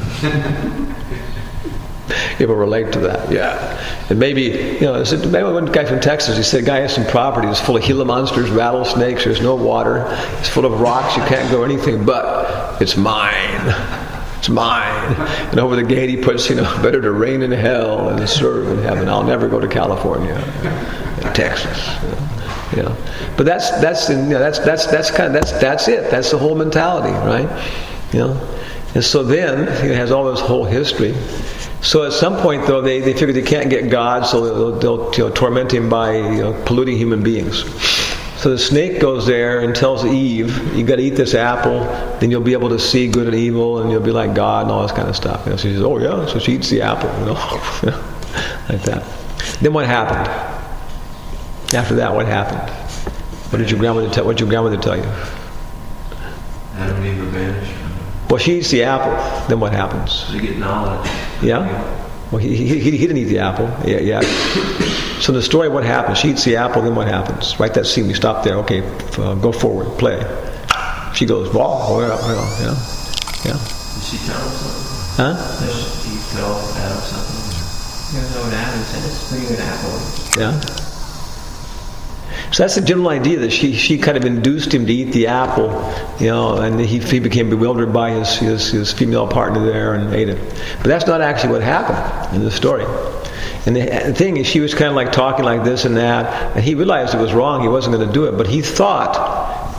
People relate to that, yeah. And maybe, you know, maybe one guy from Texas, he said, a guy has some property that's full of Gila monsters, rattlesnakes, there's no water, it's full of rocks, you can't go anything but, it's mine. It's mine. And over the gate he puts, you know, better to reign in hell than serve in heaven. I'll never go to California, Texas. You know, you know. But that's that's you know, that's that's that's kind of that's that's it. That's the whole mentality, right? You know. And so then it has all this whole history. So at some point, though, they, they figure they can't get God, so they'll, they'll you know, torment him by you know, polluting human beings. So the snake goes there and tells Eve, you got to eat this apple, then you'll be able to see good and evil, and you'll be like God and all this kind of stuff. You know, so she says, oh yeah, so she eats the apple, you know, like that. Then what happened? After that, what happened? What did your grandmother tell? What did your grandmother tell you? Adam and Eve are banished. Well, she eats the apple. Then what happens? They get knowledge. Yeah. Well, he, he, he didn't eat the apple. Yeah, yeah. So the story, what happens? She eats the apple, then what happens? Write that scene. We stop there. Okay, uh, go forward. Play. She goes, wow, well, well, yeah, yeah. Did she tell him something? Huh? Did she tell Adam something? You know what Adam said? It's a pretty good apple. Yeah. So that's the general idea, that she she kind of induced him to eat the apple, you know, and he he became bewildered by his his, his female partner there and ate it. But that's not actually what happened in the story. And the thing is, she was kind of like talking like this and that, and he realized it was wrong. He wasn't going to do it, but he thought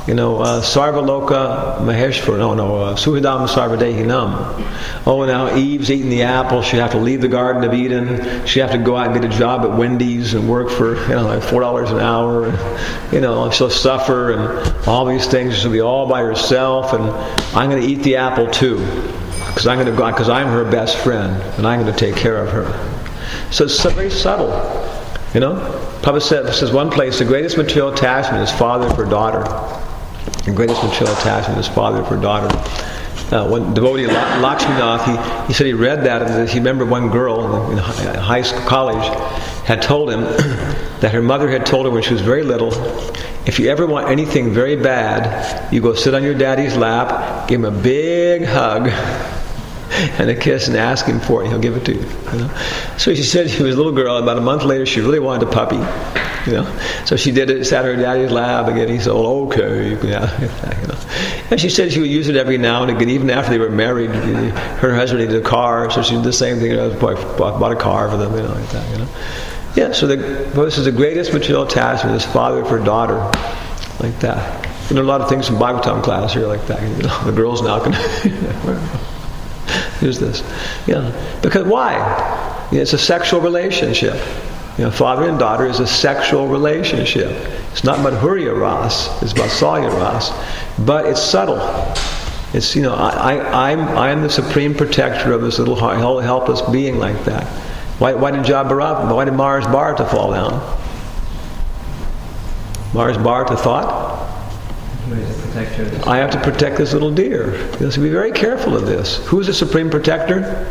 You know, uh, Sarvaloka Maheshwar, no, no, uh, Suhidam Sarvadehinam. Oh, now Eve's eating the apple. She'd have to leave the Garden of Eden. She'd have to go out and get a job at Wendy's and work for, you know, like four dollars an hour. And, you know, she'll suffer and all these things. She'll be all by herself. And I'm going to eat the apple too, because I'm going to go, because I'm her best friend, and I'm going to take care of her. So it's so very subtle, you know. Prabhupada says, says one place, the greatest material attachment is father for daughter. The greatest material attachment is father for daughter. Uh, when devotee Lakshminath, he, he said he read that, and he remembered one girl in high school, college had told him that her mother had told her when she was very little, if you ever want anything very bad, you go sit on your daddy's lap, give him a big hug and a kiss and ask him for it. He'll give it to you. You know? So she said she was a little girl. About a month later, she really wanted a puppy. You know, so she did it. Sat on her daddy's lap again. He said, "Oh, okay, yeah." You know, and she said she would use it every now and again, even after they were married. Her husband needed a car, so she did the same thing. You know, bought, bought a car for them. You know, like that. You know, yeah. So the, well, this is the greatest material attachment is father for daughter, like that. And there are a lot of things from Bhagavatam class here like that. You know, the girls now can. Use this, yeah. Because why? You know, it's a sexual relationship. You know, father and daughter is a sexual relationship. It's not madhurya ras. It's vatsalya ras, but it's subtle. It's, you know, I, I, I'm I'm the supreme protector of this little helpless being like that. Why why did Jabharata, why did Mars Bharata fall down? Mars Bharata thought, I have to protect this little deer. You have to be very careful of this. Who's the supreme protector?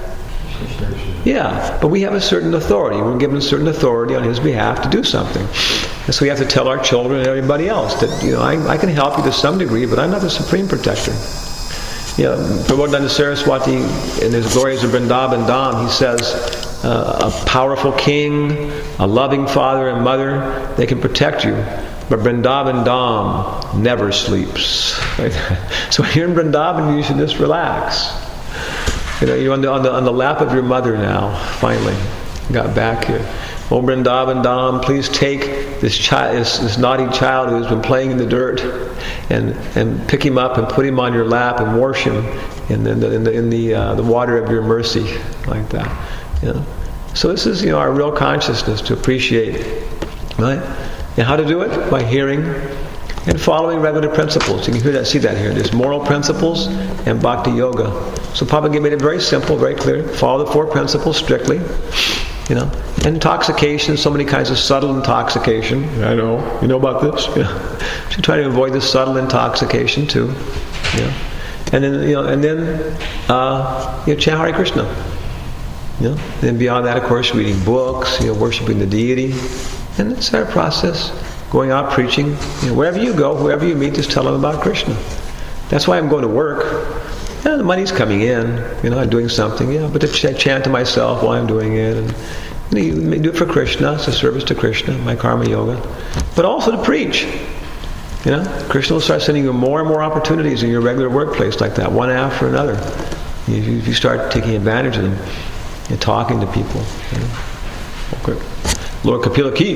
Yeah, but we have a certain authority. We're given a certain authority on his behalf to do something. And so we have to tell our children and everybody else that, you know, I, I can help you to some degree, but I'm not the supreme protector. You know, Prabodhananda Saraswati, in his Glories of Vrindavan Dham, he says, uh, a powerful king, a loving father and mother, they can protect you. But Vrindavan Dham never sleeps. Right? So when you're in Vrindavan, you should just relax. You know, you're on the, on the, on the lap of your mother now, finally. You got back here. Oh, Vrindavan Dham, please take this child, this, this naughty child who's been playing in the dirt, and and pick him up and put him on your lap and wash him in the in the in the, in the, uh, the water of your mercy, like that. You know? So this is, you know, our real consciousness to appreciate, right? And how to do it? By hearing and following regular principles. You can hear that, see that here. There's moral principles and bhakti yoga. So Prabhupada made it very simple, very clear. Follow the four principles strictly. You know, intoxication, so many kinds of subtle intoxication. I know, you know about this. You know, so try to avoid the subtle intoxication too. You know, and then you know, and then uh, you know, chant Hare Krishna. You know, and then beyond that, of course, reading books, you know, worshiping the deity, and it's our process. Going out preaching, you know, wherever you go, whoever you meet, just tell them about Krishna. That's why I'm going to work. Yeah, the money's coming in, you know, I'm doing something, yeah, but to ch- chant to myself while I'm doing it, and you know, you do it for Krishna, it's a service to Krishna, my karma yoga, but also to preach. You know, Krishna will start sending you more and more opportunities in your regular workplace like that, one after another. If you, if you start taking advantage of them and talking to people. You know. Okay. Lord Kapila Ki.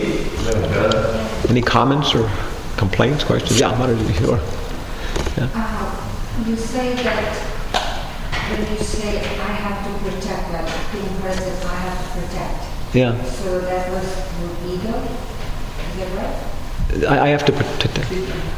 Any comments or complaints, questions? Yeah, Mataji, sure. Yeah. Uh, you say that when you say I have to protect, like being present, I have to protect. Yeah. So that was your ego? Is that right? I, I have to protect.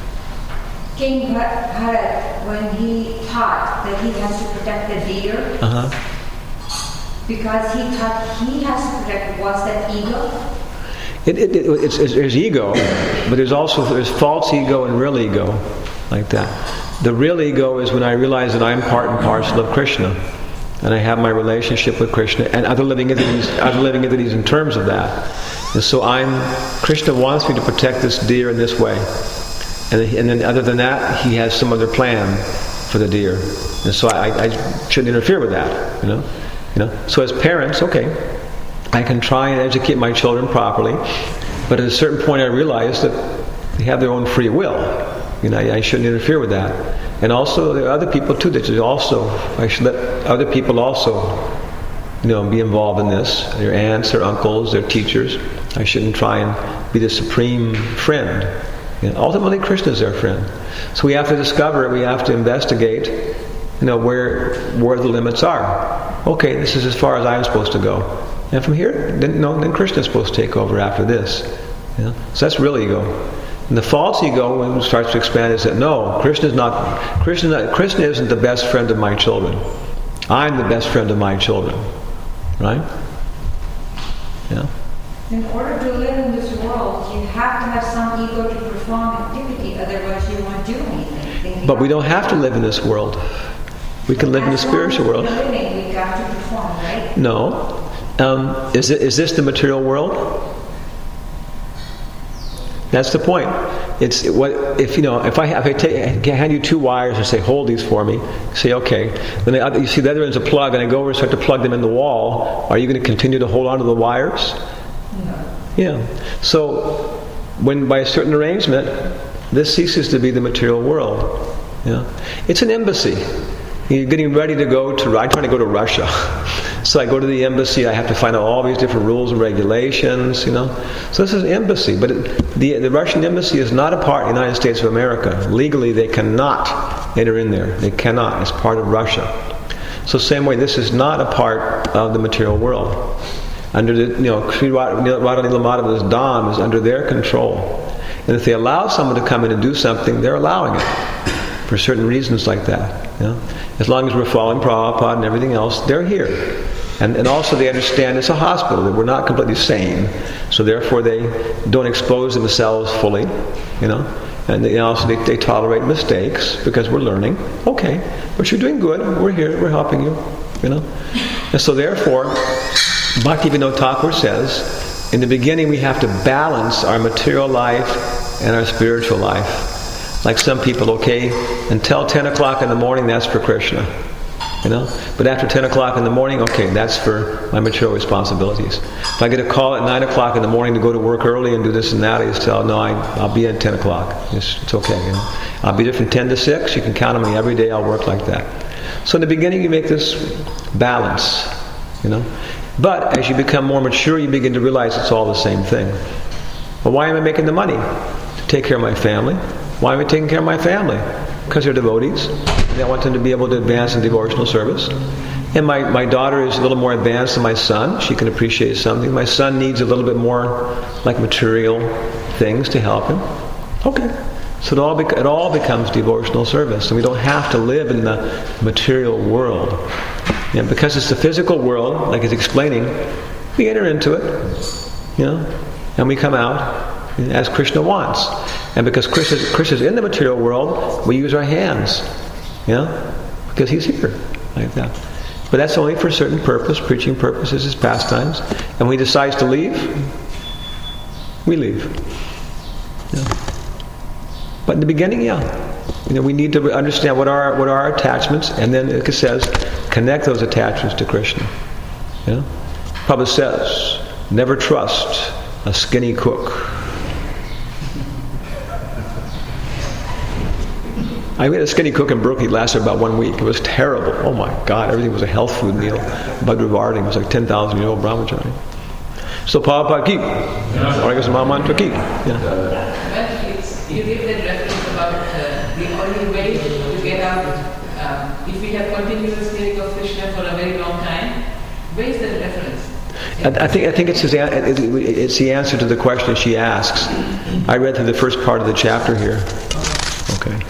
King Bharat, when he taught that he has to protect the deer, Uh-huh. because he thought he has to protect, was that ego? It, it, it, it's, it's, there's ego, but there's also there's false ego and real ego, like that. The real ego is when I realize that I'm part and parcel of Krishna, and I have my relationship with Krishna and other living entities, other living entities in terms of that. And so I'm Krishna wants me to protect this deer in this way, and, and then other than that, he has some other plan for the deer, and so I, I shouldn't interfere with that. You know, you know. So as parents, okay, I can try and educate my children properly, but at a certain point I realize that they have their own free will. You know, I, I shouldn't interfere with that. And also there are other people too that should also, I should let other people also, you know, be involved in this. Their aunts, their uncles, their teachers. I shouldn't try and be the supreme friend. You know, ultimately, Krishna is our friend. So we have to discover it. We have to investigate, you know, where where the limits are. Okay, this is as far as I'm supposed to go, and from here, then no, then Krishna is supposed to take over after this. You know? So that's real ego. And the false ego, when it starts to expand, is that no, Krishna is not. Krishna, not, Krishna isn't the best friend of my children. I'm the best friend of my children, right? Yeah. In order to live in this world, you have to have some ego to perform activity, otherwise you won't do anything. But we don't have to live in this world. We can live in the spiritual world. As long as we're living, we got to perform, right? No. Um, is it, is this the material world? That's the point. It's what if you know if I if I take, hand you two wires and say hold these for me, say okay. Then I, you see the other end's a plug, and I go over and start to plug them in the wall. Are you going to continue to hold on to the wires? No. Yeah. So when by a certain arrangement, this ceases to be the material world. Yeah. It's an embassy. You're getting ready to go to. I'm trying to go to Russia. So I go to the embassy, I have to find out all these different rules and regulations, you know. So this is an embassy, but it, the, the Russian embassy is not a part of the United States of America. Legally, they cannot enter in there. They cannot. It's part of Russia. So same way, this is not a part of the material world. Under the, you know, Sri Radharani Madhava's Dham is under their control. And if they allow someone to come in and do something, they're allowing it for certain reasons like that. You know? As long as we're following Prabhupada and everything else, they're here. And, and also they understand it's a hospital, that we're not completely sane. So therefore they don't expose themselves fully, you know. And they also they, they tolerate mistakes because we're learning. Okay, but you're doing good. We're here. We're helping you, you know. And so therefore, Bhaktivinoda Thakur says, in the beginning we have to balance our material life and our spiritual life. Like some people, okay, until ten o'clock in the morning, that's for Krishna. You know? But after ten o'clock in the morning, okay, that's for my material responsibilities. If I get a call at nine o'clock in the morning to go to work early and do this and that, I just tell, no, I, I'll be at ten o'clock. It's, it's okay, you know. I'll be there from ten to six. You can count on me every day. I'll work like that. So in the beginning, you make this balance, you know. But as you become more mature, you begin to realize it's all the same thing. Well, why am I making the money? To take care of my family. Why am I taking care of my family? Because they're devotees. And I want them to be able to advance in devotional service. And my, my daughter is a little more advanced than my son. She can appreciate something. My son needs a little bit more like material things to help him. Okay. So it all, bec- it all becomes devotional service. And we don't have to live in the material world. And because it's the physical world, like it's explaining, we enter into it. You know, and we come out as Krishna wants. And because Krishna, Krishna's in the material world, we use our hands. You know? Because he's here. Like that. But that's only for a certain purpose, preaching purposes, his pastimes. And when he decides to leave, we leave. Yeah. But in the beginning, yeah. You know, we need to understand what are what are our attachments, and then like it says, connect those attachments to Krishna. You know? Prabhupada says, never trust a skinny cook. I had a skinny cook in Berkeley. It lasted about one week. It was terrible. Oh my God, everything was a health food meal. Bhagavad was like ten thousand year old brahmachari. So Prabhupada ki. Oragas Mahamantra ki. You give that reference about uh, the only way to get out, um, if we have continuous hearing of Krishna for a very long time, where is that reference? I, I think I think it's his, it's the answer to the question she asks. I read through the first part of the chapter here. Okay.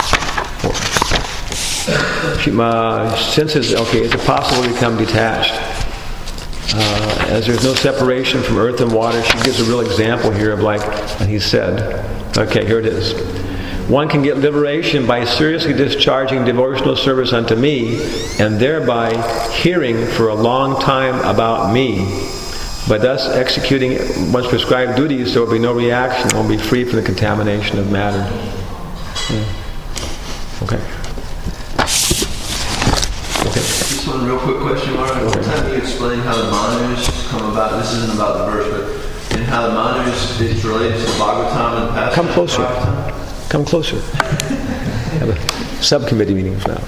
She, uh, senses, okay, is it possible to become detached? Uh, as there's no separation from earth and water, she gives a real example here of like, and he said, okay, here it is. One can get liberation by seriously discharging devotional service unto me, and thereby hearing for a long time about me. By thus executing one's prescribed duties, there will be no reaction, one will be free from the contamination of matter. Yeah. Okay. Okay. Just one real quick question, Mark. Okay. One time you explained how the manus come about. This isn't about the verse, but and how the manus is related to the Bhagavatam and past. Come closer. Bhagavatam. Come closer. Have a subcommittee meetings now.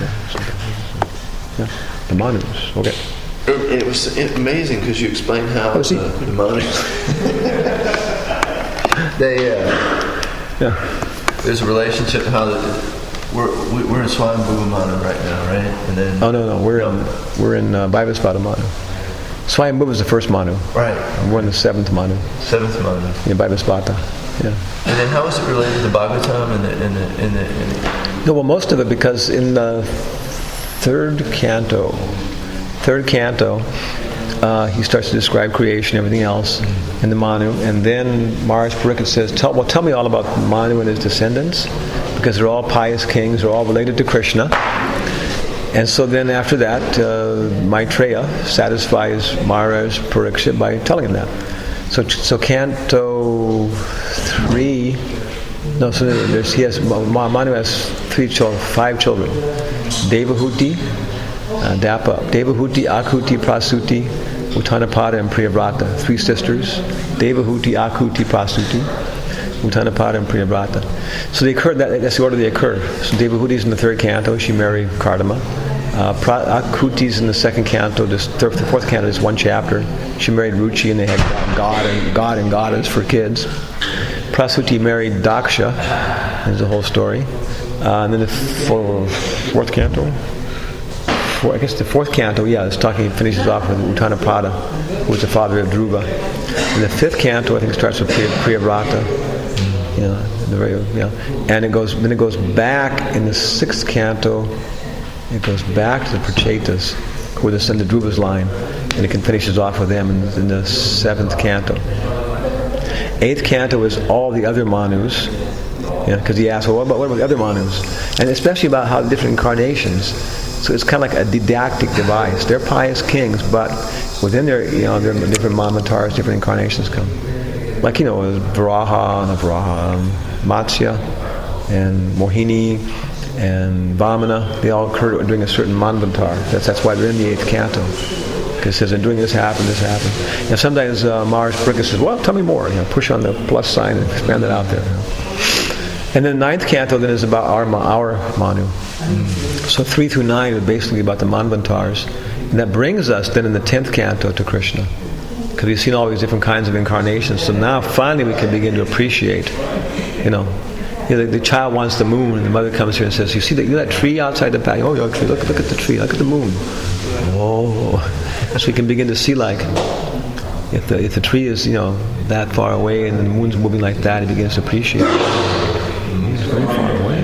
Yeah. The manus. Okay. It, it was amazing because you explained how oh, the, the manus they uh, Yeah. There's a relationship how the, we're we- we're in Swayambhuva Manu right now, right? And then Oh no no, we're in we're in uh, Vaivasvata Manu. Swayambhuva is the first Manu. right, And we're in the seventh Manu. seventh Manu. In Vaivasvata. Yeah. And then how is it related to Bhagavatam and the in the in the, in the No, well, most of it because in the third canto, third canto, uh, he starts to describe creation, everything else, in the Manu, and then Maharaj Pariksit says, "Tell well, tell me all about Manu and his descendants, because they're all pious kings, they're all related to Krishna." And so then after that, uh, Maitreya satisfies Maharaj Pariksit by telling him that. So, so canto three. No, so there's, he has Manu has three children, five children: Devahuti, uh, Dapa, Devahuti, Akuti, Prasuti, Uttanapada, and Priyavrata. Three sisters: Devahuti, Akuti, Prasuti, Uttanapada, and Priyavrata. So they occur. That, that's the order they occur. So Devahuti is in the third canto. She married Kardama. Uh, pra- Akuti is in the second canto. This third, the fourth canto is one chapter. She married Ruchi, and they had God and God and Goddess for kids. Prasuti married Daksha. There's the whole story. Uh, and then the four, fourth canto, four, I guess the fourth canto, yeah, it's talking. It finishes off with Uttanapada, who was the father of Dhruva. And the fifth canto, I think, starts with Priya, Priyavrata. Yeah, the very, yeah, and it goes. Then it goes back in the sixth canto. It goes back to the Prachetas, who are the son of Dhruva's line, and it can finishes off with them in, in the seventh canto. Eighth canto is all the other Manus, yeah, because he asks, well, what about, what about the other Manus? And especially about how different incarnations. So it's kind of like a didactic device. They're pious kings, but within their, you know, their different Manvatars, different incarnations come. Like, you know, Varaha and Varaha, um, Matsya, and Mohini, and Vamana, they all occur during a certain Manvantar. That's that's why they're in the eighth canto. Because it says, and doing this happened, this happened. And sometimes uh, Maharaj Pariksit says, well, tell me more. You know, push on the plus sign and expand it out there. You know. And then the ninth canto then is about our, our Manu. Mm. So three through nine are basically about the Manvantars. And that brings us then in the tenth canto to Krishna. Because we've seen all these different kinds of incarnations. So now finally we can begin to appreciate, you know, You know, the, the child wants the moon, and the mother comes here and says, "You see that? You know that tree outside the back? Oh, yeah, tree. Look, look at the tree. Look at the moon." Oh, so we can begin to see, like, if the if the tree is, you know, that far away and the moon's moving like that, he begins to appreciate it. It's very far away.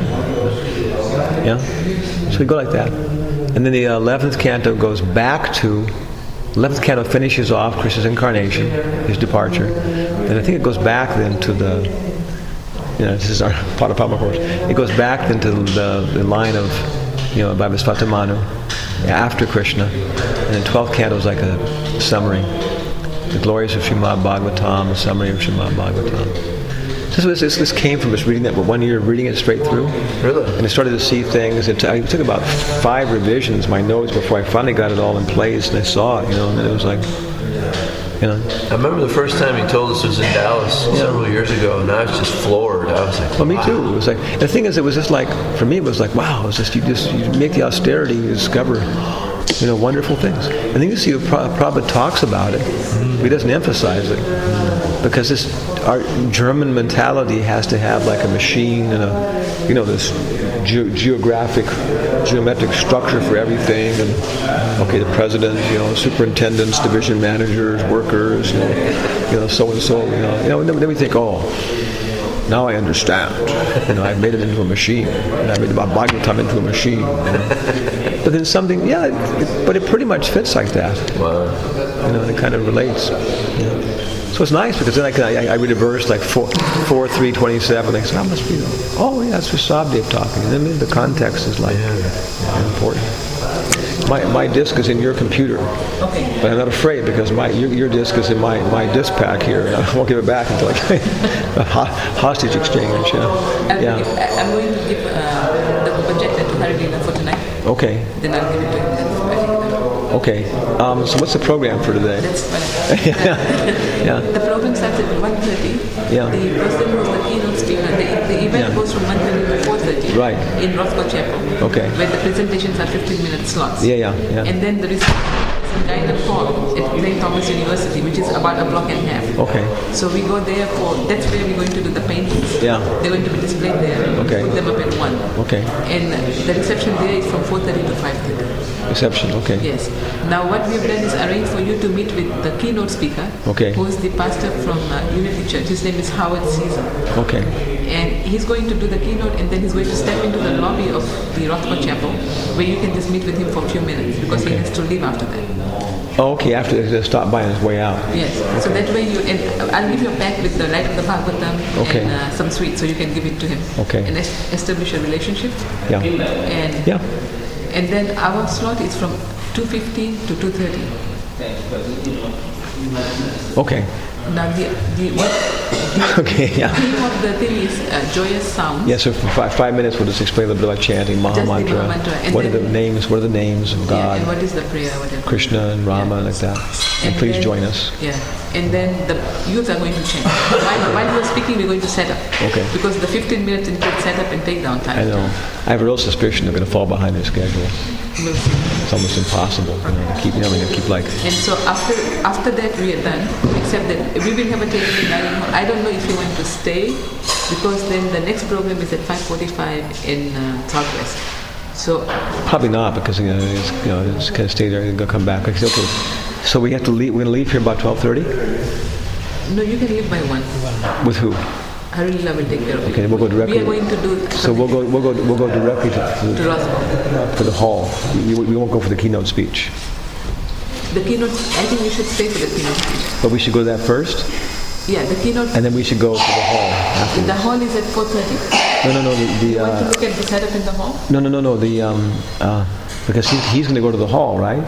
Yeah. So we go like that, and then the eleventh canto goes back to. eleventh canto finishes off Krishna's incarnation, his departure, and I think it goes back then to the. You know, this is our Padapama course. It goes back into the, the line of, you know, Vaivasvata Manu after Krishna. And then twelfth canto is like a summary. The glories of Srimad Bhagavatam, the summary of Srimad Bhagavatam. This, was, this, this came from us reading that, but one year reading it straight through. Really? And I started to see things. It, t- it took about five revisions, my notes, before I finally got it all in place and I saw it, you know, and then it was like, you know. I remember the first time he told us it was in Dallas yeah. several years ago, and I was just floored. I was like, well, me wow. too. It was like, the thing is, it was just like, for me, it was like, wow, it was just, you just, you make the austerity, you discover, you know, wonderful things. And then you see what Prabhupada talks about it, mm-hmm. he doesn't emphasize it, mm-hmm. because this, our German mentality has to have like a machine and a, you know, this ge- geographic, geometric structure for everything, and okay, the president, you know, superintendents, division managers, workers, you know, you know, so and so, you know, you know, and then, then we think, oh, now I understand. You know, I've made it into a machine, and I made the Bhagavatam into a machine. You know? But then something, yeah, it, it, but it pretty much fits like that. Wow. You know, and it kind of relates. You know? So it's nice because then I can I, I read a verse like four, four three twenty seven. I say, I must be. Oh, yeah, that's Vasudev talking. And then the context is like yeah. important. My my disc is in your computer, okay. But I'm not afraid because my your, your disc is in my, my disc pack here. And I won't give it back until I a hostage exchange. You know? I'm, Yeah. give, I'm going to give uh, the projector to Haridina for tonight. Okay. Then I'll give it to him. Okay. Um, so what's the program for today? That's fine. yeah. yeah. The program starts at one thirty. Yeah. The person who's the keynote speaker, the, the event Yeah. goes from one thirty to four thirty. Right. In Roscoe Chapel. Okay. Where the presentations are fifteen minute slots. Yeah, yeah, yeah. And then the reception in Guyana Hall at Saint Thomas University, which is about a block and a half. Okay. So we go there for, that's where we're going to do the paintings. Yeah. They're going to be displayed there. Okay. Put them up at one. Okay. And the reception there is from four thirty to five thirty. Reception. Okay. Yes. Now what we've done is arrange for you to meet with the keynote speaker, Okay. who is the pastor from uh, Unity Church. His name is Howard Caesar. Okay. And he's going to do the keynote, and then he's going to step into the lobby of the Rothko Chapel, where you can just meet with him for a few minutes, because Okay. he has to leave after that. Oh, okay. After they stop by on his way out. Yes. So that way you, and I'll give you a pack with the Light of the Bhagavatam Okay. and uh, some sweets, so you can give it to him. Okay. And es- establish a relationship. Yeah. And Yeah. and then our slot is from two fifteen to two thirty. Okay. Now the the what Okay. the Yeah. theme of the thing is uh, joyous sounds. Yeah. So for five, five minutes, we'll just explain a little bit about chanting Maha Just the Mantra. Maha Mantra, and What are the then- names? What are the names of Yeah, God? and what is the prayer? Whatever. Krishna and Rama, Yeah. like that. And, And please then- join us. Yeah, and then the youth are going to chant. while, while you are speaking, we're going to set up. Okay. Because the fifteen minutes includes set up and take down time. I know. I have a real suspicion they're going to fall behind their schedule. We'll see. It's almost impossible. You know, to keep, you know, I mean, to keep like. And so after after that we are done, except that we will have a take in Guyana Hall. I don't know if you want to stay, because then the next program is at five forty-five in uh, Southwest. So Probably not, because you know, it's, you know, it's kind of stay there and go come back. Okay. So we have to leave. We're going to leave here about twelve thirty. no, you can leave by one. With who? Harulila will take care of it. Okay, we'll go directly. We are going to do So we'll go. We'll go. We'll go directly to, to to, Roswell. to the hall. We, we won't go for the keynote speech, The keynote, I think we should stay for the keynote speech. but we should go to that first, Yeah, the keynote. and then we should go to the hall. The Afterwards. hall is at four thirty. No, no, no. The, the You want to uh, look at the setup in the hall? no, no, no, no. The um, uh, because he, he's going to go to the hall, right?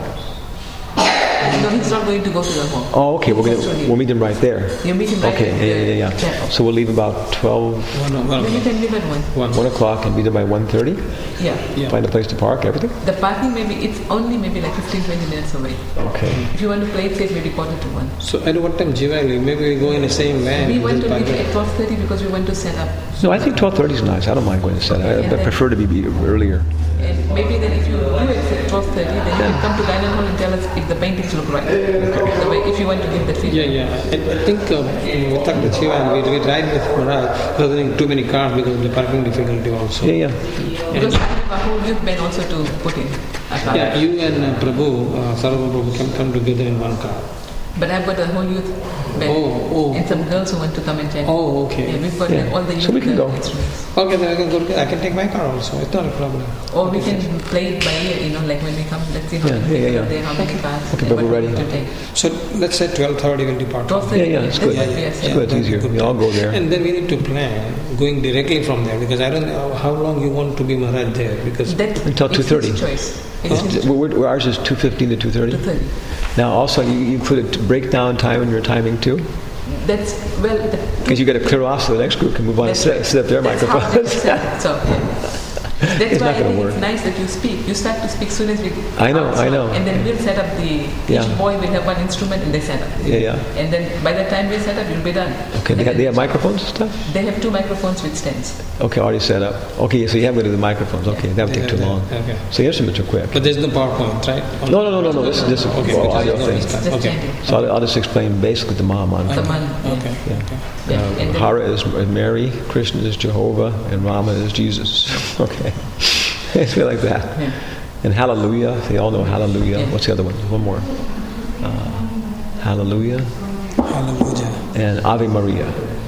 No, he's not going to go to the hall. Oh, okay. We're He has to gonna leave. we'll meet him right there. You're meeting right Okay. at Yeah, the yeah, yeah, chapel. yeah. So we'll leave about twelve, One, one No, you o'clock. can leave at one. One. one o'clock, and be there by one thirty. Yeah. Yeah. Find a place to park. Everything. The parking maybe it's only maybe like fifteen to twenty minutes away. Okay. If you want to play it safe, maybe quarter to one. So at what time Jiva will leave? Maybe we go in the same van. We want to just leave park at twelve thirty because we want to set up. No, I think twelve thirty is nice. I don't mind going to set. I, I prefer to be be earlier. And maybe then if you do it at twelve thirty, then you can come to Guyana Hall and tell us if the paintings look right. The way, if you want to give that feedback. Yeah, yeah. I, I think uh, we talked with Shiva and we, we tried with Maharaj, there wasn't too many cars because of the parking difficulty also. Yeah, yeah. Because I have a whole youth band also to put in a car. Yeah, you and uh, Prabhu, uh, Sarva Prabhu can come together in one car. But I've got a whole youth band. Oh, oh. And some girls who want to come and chant. Oh, okay. Yeah, we've got Yeah. like, all the youth So we can uh, go. instruments. Okay, then I can go. To, I can take my car also. It's not a problem. Or we can play it by ear, you know, like when we come, let's see how Yeah, many yeah, people yeah, are there, how many cars, Okay, and but what we're we ready. need to take. So let's say twelve thirty will depart. twelve Yeah, thirty, yeah, it's that's good. what we are It's saying. good. It's easier. We all go there. And then we need to plan going directly from there because I don't know how long you want to be Maharaj there because That, Until it's two thirty. his choice. It's his It's- we're- we're- ours is two fifteen to two thirty. two thirty. Now, also, you, you put a breakdown time in your timing too, That's, well, the, because you got to clear off so the next group can move on and that's set, right. set up their That's how microphones. they set it. So, yeah. That's It's why not I gonna think work. it's nice that you speak. You start to speak soon as we. I know, answer, I know. And then we'll set up the. Yeah. Each boy will have one instrument and they set up. Yeah, yeah. And then by the time we set up, you'll be done. Okay, they And have, they then- have microphones and stuff? They have two microphones with stands. Okay, already set up. Okay, so you have to do the microphones. Okay, that would take too long. Okay. So the instruments are quick. But there's no PowerPoint, right? No, no, no, no, no. This is just a Okay, well, okay, audio okay, thing. It's just Okay. chanting. So I'll, I'll just explain basically the Maha The Mantra. man. Okay. Yeah. Yeah. Uh, And then- Hara is Mary, Krishna is Jehovah, and Rama is Jesus. Okay. It's really like that. Yeah. And Hallelujah, they all know Hallelujah. Yeah. What's the other one? One more. Uh, Hallelujah Hallelujah. and Ave Maria.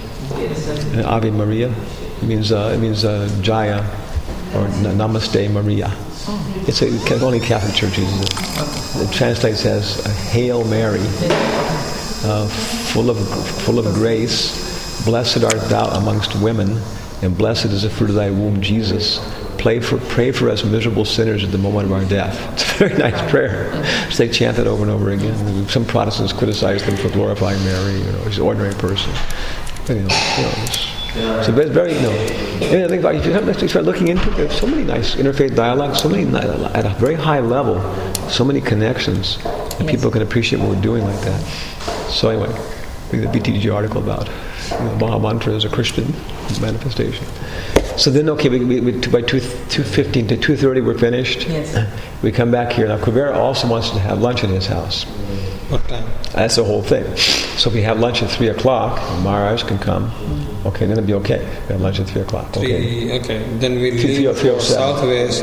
And Ave Maria it means uh, it means uh, Jaya or N- Namaste Maria. It's a, only Catholic churches use it. It translates as uh, Hail Mary, uh, full of full of grace. Blessed art thou amongst women, and blessed is the fruit of thy womb, Jesus. Pray for, pray for us miserable sinners at the moment of our death. It's a very nice prayer. So they chant it over and over again. Some Protestants criticize them for glorifying Mary. You know, she's an ordinary person. But, you know, you know it's, so it's very, you know. And I think about, if you have- if you start looking into it, there's so many nice interfaith dialogues, so many ni- at a very high level, so many connections, and people can appreciate what we're doing like that. So anyway, read the B T G article about you know, Maha Mantra as a Christian manifestation. So then, okay, we, we, we, by two two fifteen to two thirty, we're finished. Yes. We come back here. Now, Kubera also wants to have lunch in his house. What time? That's the whole thing. So if we have lunch at three o'clock, Maharaj can come. Okay, then it'll be okay. We have lunch at three o'clock. Okay. Three, okay. Then we Three- leave three oh for seven. southwest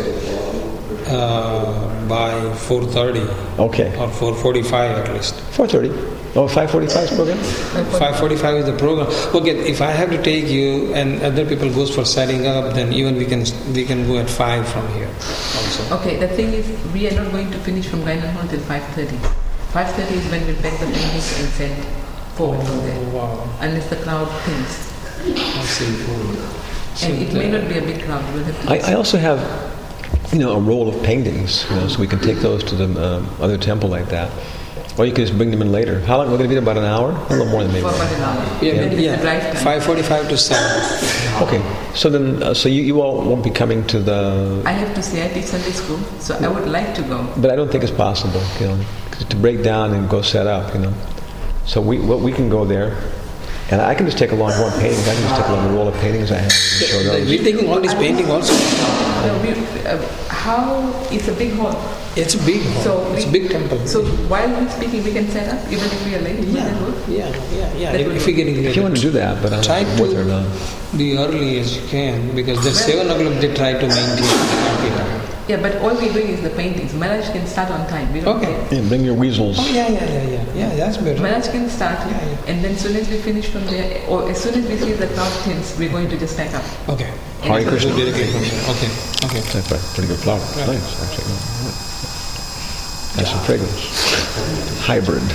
uh, by four thirty Okay. or four forty-five at least. Four thirty. Oh, five forty-five is program. five forty-five is the program. Okay, if I have to take you and other people goes for setting up, then even we can we can go at five from here also. Okay, the thing is, we are not going to finish from Gainan Hall till five thirty. five thirty is when we pack the paintings and send forward from there. Oh, wow. Unless the crowd thinks. I see. And it may not be a big crowd. We'll have to I, I also have, you know, a roll of paintings, you know, so we can take those to the um, other temple like that. Or you can just bring them in later. How long? We're going to be there about an hour? A little more than maybe. for about an hour. Yeah, Then it's yeah. the drive time. five forty-five to seven. Okay. So then, uh, so you, you all won't be coming to the. I have to say, I teach Sunday school, so I would like to go. But I don't think it's possible, you know, to break down and go set up, you know. So we well, we can go there, and I can just take along one painting. I can just take along a roll of paintings I have and show those. We're taking all this painting also. No, we, uh, how, it's a big hall. It's a big hall. So it's a we- big temple. So while we're speaking, we can set up, even if we are late. Will yeah, that work? yeah, yeah, yeah. That If, will if we're getting If late, you want to do that, but I don't try know whether or to not. be early as you can because the seven o'clock they try to maintain the Yeah, but all we're doing is the paintings. Maharaj can start on time. We don't Okay. care. Yeah, bring your weasels. Oh yeah, yeah, yeah, yeah, yeah. That's better. Maharaj can start, Yeah, yeah. and then as soon as we finish from there, or as soon as we see the crowd thins, we're going to just pack up. Okay. Hare And Krishna. So directly from there. Okay, okay. That's a pretty good flower. It's Right. nice, actually. Has some fragrance. Hybrid.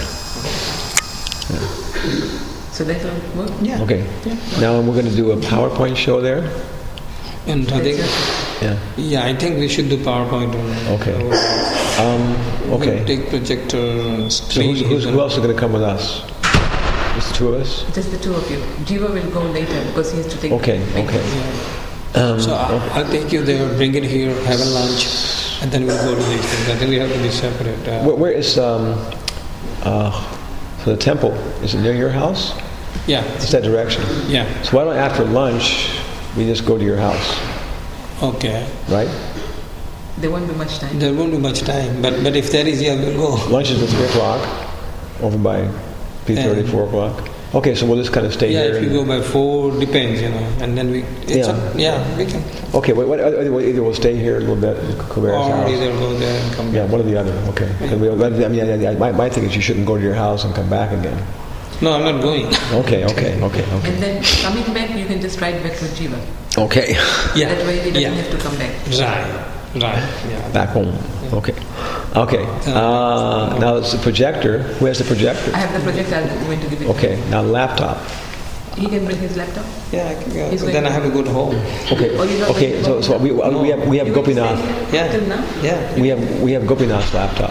So that will work. Yeah. Okay. Now we're going to do a PowerPoint show there. And I think, Yeah. yeah, I think we should do PowerPoint. On, Okay. uh, Um, we'll okay. Take projector and So screen. who's, who's, who else is going to come with us? Just the two of us? Just the two of you. Jiva will go later because he has to take. Okay. Okay. Yeah. Um, So I'll, I'll take you there, bring it here, have a lunch, and then we'll go to these things. I think we have to be separate. Uh, where, where is um, uh, so the temple? Is it near your house? yeah, It's that direction. yeah. So why don't after lunch we just go to your house, Okay. right? There won't be much time. There won't be much time, but but if there is, yeah, we'll go. Lunch is at three o'clock, over by three thirty, And- four o'clock. Okay, so we'll just kind of stay Yeah, here. if you and- go by four, depends, you know, and then we. It's Yeah. A, yeah, we can. Okay, wait, what, either either we'll stay here a little bit at Kubera's Or house. either go there and come Yeah, back. one or the other. Okay. And we- I mean, yeah, yeah, my, my thing is you shouldn't go to your house and come back again. No, I'm not going. Okay, okay, okay, okay. And then coming back, you can just ride back with Jiva. Okay. Yeah. That way he doesn't Yeah. have to come back. Right. Right. Yeah. Back home. Okay. Okay. Uh, now it's the projector. Who has the projector? I have the projector. I'm going to give it. Okay. Now laptop. He can bring his laptop. Yeah, I can go. He's But going then I to- have to go to home. Okay. Oh, you're not Okay. going to So, go? so we, we have we have You will Gopinath. stay Yeah. Till now. Yeah. We have we have Gopinath's laptop.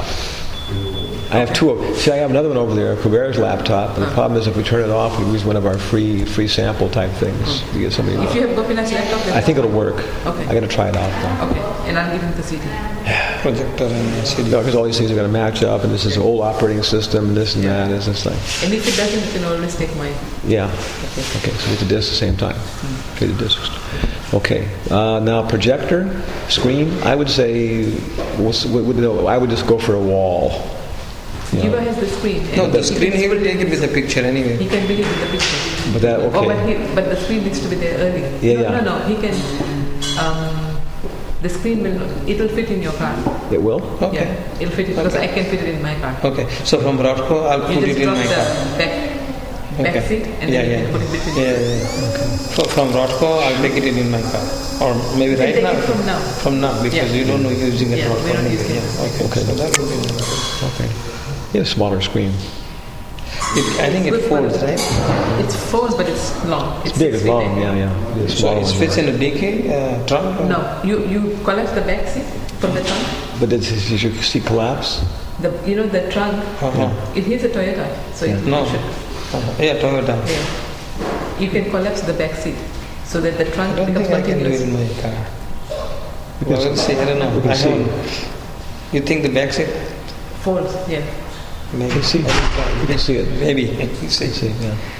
I have two of. See, I have another one over there, Kubera's laptop. But the problem is, if we turn it off, we lose one of our free free sample type things. We get somebody. If you have Gopinath's laptop, then I think it'll work. Okay. I got to try it out though. Okay, and I'll give him the C D. Projector and C D. No, because all these things are going to match up, and this is an old operating system, this and that. It's just like, And if it doesn't, you can always take mine. yeah. Okay, so we get the disc at the same time. Okay, the discs. Okay, uh, now projector, screen. I would say, we'll s- we- we- no, I would just go for a wall. You know. Jiva has the screen. No, and the he- screen he will take it with the picture anyway. He can bring it with the picture. But that Oh, but, okay. he, but the screen needs to be there early. Yeah, no, yeah. no, no. He can. Um, the screen will. It will fit in your car. It will. Okay. Yeah, it'll fit it because I can fit it in my car. Okay. So from Rodco, I'll You put just it in drop my the car. back, back Okay. seat and Yeah, then yeah. you can put it between. Yeah, yeah, yeah. So from Rodco, I'll take it in my car. Or maybe You can right take now. it from now. From now, because Yeah. you don't know you're using it Yeah, Rodco we're not anyway. using it. Yeah. Okay. Okay. So that will be. Okay. Yeah, smaller screen. It, I think it Good for folds, it. right? It's folds, but it's long. It's big, it's six feet long. in. Yeah, yeah. It's So smaller it one. fits in a D K uh, trunk? or- No, you you collapse the back seat from the trunk. But does does your seat collapse? The you know the trunk. Uh-huh. It is a Toyota, so you No. should. Uh-huh. Yeah, Toyota. Yeah. You can collapse the back seat so that the I trunk don't becomes think I can do it continuous. in my car. can Well, we'll see. I don't know. We can I see. haven't. You think the back seat? Folds, yeah. Maybe. can see. I will try. You can see it. Maybe. You see. See, yeah.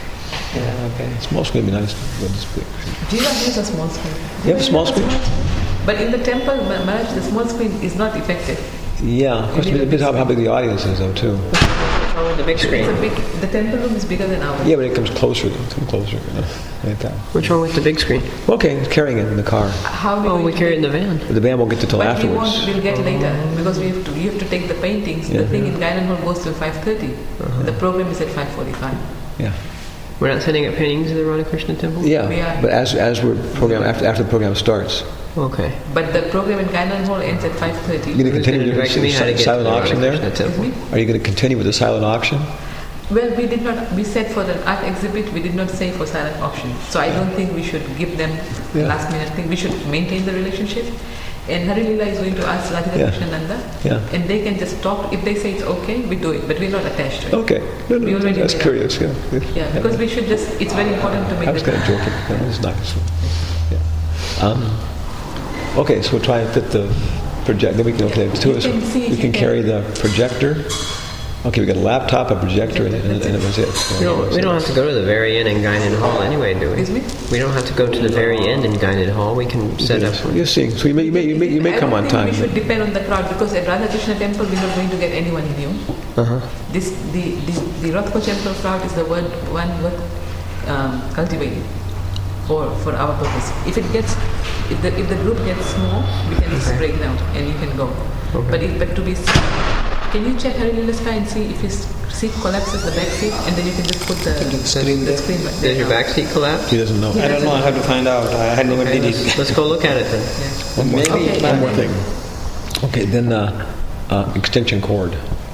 Yeah, okay. Small screen would be nice. But it's big. Do you not use a small screen? You have a small screen? But in the temple, Ma- Maharaj, the small screen is not effective. Yeah, of course, it depends how, how big the audience is, though, too. Oh, the big screen. It's a big, the temple room is bigger than ours. Yeah, but it comes closer, though. Come closer. You know, like that. What's wrong with the big screen? Okay, it's carrying it in the car. How we Oh, going we to carry it in get- the van. But the band won't get to till But we afterwards. won't, we'll get later because we have to. You have to take the paintings. Yeah. The thing in Gainan Hall goes till five thirty. The program is at five forty-five. Yeah. We're not sending up paintings to the Radhakrishna temple? Yeah, We are. but as as we're program after after the program starts, Okay. But the program in Gainan Hall ends at five thirty. you're going to Who's continue gonna with direct me how to the get to silent the auction there. Radhakrishna temple? Excuse me? Are you going to continue with the silent auction? Well, we did not. We said for the art exhibit, we did not say for silent auction. So I don't think we should give them Yeah. last minute thing. We should maintain the relationship. And Hari Leela is going to ask Radhika Yeah. Krishnananda, Yeah. and they can just talk. If they say it's okay, we do it, but we're not attached to it. Okay. No, We no, already that's did curious. Yeah. Yeah, because we should just. It's very important to make. I was the- kind of joking. That was nice. Yeah. Um, okay, so we'll try and fit the project. Then we can. Okay, two of us. You can see if We you can can- carry the projector. Okay, we got a laptop, a projector, and, and, and it was it. We don't, we don't have to go to the very end in Gainan Hall anyway, do we? Excuse me? We don't have to go to the very end in Gainan Hall. We can set up... You're seeing. So you may you may you may, you may I come don't on think time. We should depend on the crowd because at Radhakrishna temple we're not going to get anyone new. Uh-huh. This the the, the Rothko temple crowd is the word one word um, cultivated for for our purpose. If it gets if the if the group gets small, we can just break down and you can go. Okay. But if but to be can you check Hari Leela's car and see if his seat collapses the back seat and then you can just put the, Screen the there. screen back there. Does your back seat collapse? He doesn't know. I don't know. I have to find out. I had never Okay, did let's, it. let's go look at it then. Yeah. One more, Okay. one more thing. Okay, then uh, uh, extension cord.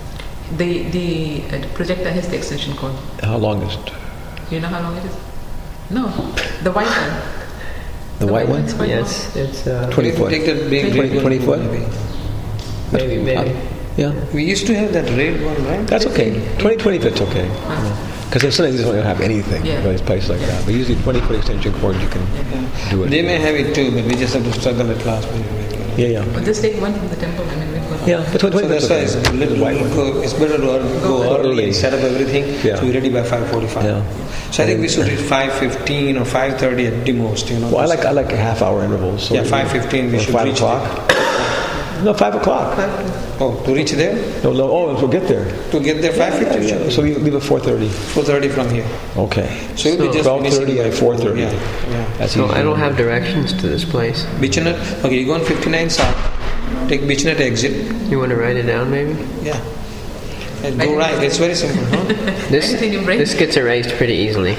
The the uh, projector has the extension cord. How long is it? You know how long it is? No, the white one. The white one? one's quite Yes, it's... Uh, twenty If you foot. Take that big twenty, red twenty one, foot? maybe. maybe, maybe. Yeah, We used to have that red one, right? that's okay. twenty, twenty foot's okay. Because sometimes you don't have anything. Yeah. But it's places like that. But usually twenty foot extension cord, you can do it. They may have it too, but we just have to struggle at last minute. maybe. Yeah, yeah. But just take one from the temple. I mean, we've got Yeah, but twenty, So twenty that's why foot's it's, okay. a little, The white one. go, it's better to early, go Go early, early. and set up everything Yeah. to be ready by five forty-five. Yeah. So I think we should reach five fifteen or five thirty at the most. You know. Well, I like I like half hour intervals. So Yeah, five fifteen we or should five reach o'clock. No, five o'clock. Oh, to reach there? No, no. Oh, we'll get there. To get there five fifty? Yeah, so we leave at four thirty. four thirty from here. Okay. So you'll be just twelve finishing thirty by and four thirty. Yeah, yeah. That's So easy. I don't have directions to this place. Bichnet, okay, you go on fifty-nine south, take Bichnet exit. You want to write it down, maybe? Yeah. And go right, it's very simple, huh? This Anything you bring? this gets erased pretty easily.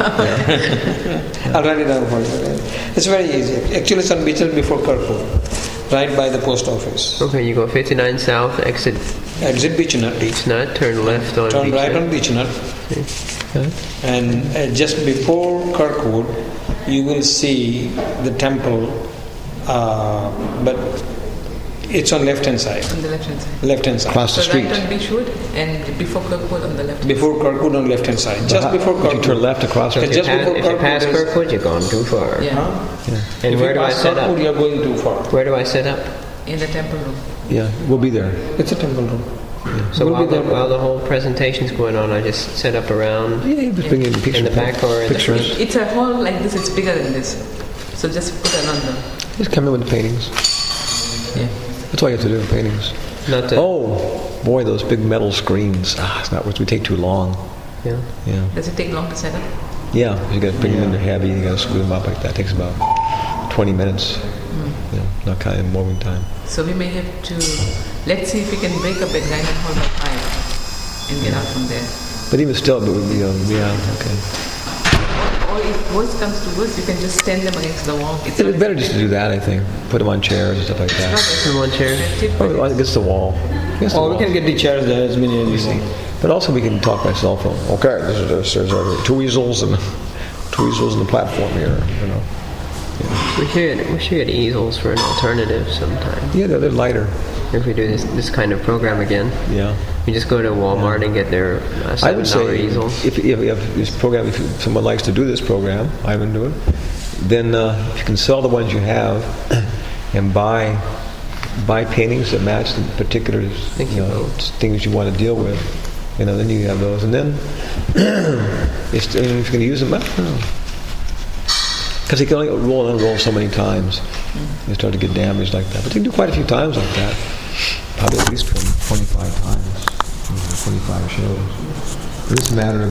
I'll write it down for you. It's very easy. Actually, it's on Bichnet before Kirkwood, right by the post office. Okay, you go fifty-nine south, exit Exit Bichnet, Beechnut, turn left on turn right on Beechnut. Bichnet, and uh, just before Kirkwood, you will see the temple, uh, but it's on left hand side. on the left hand side. Left hand side. Across the So street. right on Beechwood and before Kirkwood on the left. Before Kirkwood on left hand side. Just How- before would you Kirkwood. turn left across the Yeah, If street? you, Just pass, before if you pass Kirkwood, Kirkwood, you've gone too far. Yeah, Huh? And If where you do I pass set Kirkwood, up? you're going too far. Where do I set up? in the temple room. Yeah, we'll be there. It's a temple room. So We'll while be the, there. while the whole presentation's going on, I just set up around Yeah, you just bring in the picture. in the back or in the picture. front. It's a hall like this. It's bigger than this. So just put another. Just come in with the paintings. Yeah. That's all you have to do, the paintings. Not to, Oh, boy, those big metal screens. Ah, it's not worth. We take too long. yeah. Yeah, Does it take long to set up? yeah. You got to bring them in. They're heavy. You got to screw them up like that. It takes about twenty minutes. You know, not kind of moving time. So we may have to. Let's see if we can break up at Gainan Hall by five and get out from there. But even still, it would be. Um, yeah, okay. Or if worst comes to worst, you can just stand them against the wall. It's It's better just to do that. I think. Put them on chairs and stuff like It's not that. as Put 'em on chairs. effective, but Or against the wall. Against the Oh, we wall. can get the chairs there as many as you see. But also we can talk by cell phone. Okay, this is this. There's our two easels and two easels on the platform here. You know. We should we should get easels for an alternative sometime. Yeah, they're, they're lighter. If we do this this kind of program again, Yeah. we just go to Walmart and get their uh, I seven would dollar say easel. if, if, if this program, if someone likes to do this program, I would do it. Then uh, if you can sell the ones you have and buy buy paintings that match the particular Thank you you, know, Bo. things you want to deal with, You know, then you have those, and then it's, if you're going to use them, I don't know, because he can only roll and unroll so many times. You start to get damaged like that, but you can do quite a few times like that. Probably at least twenty, twenty-five times, twenty-five shows. This matter.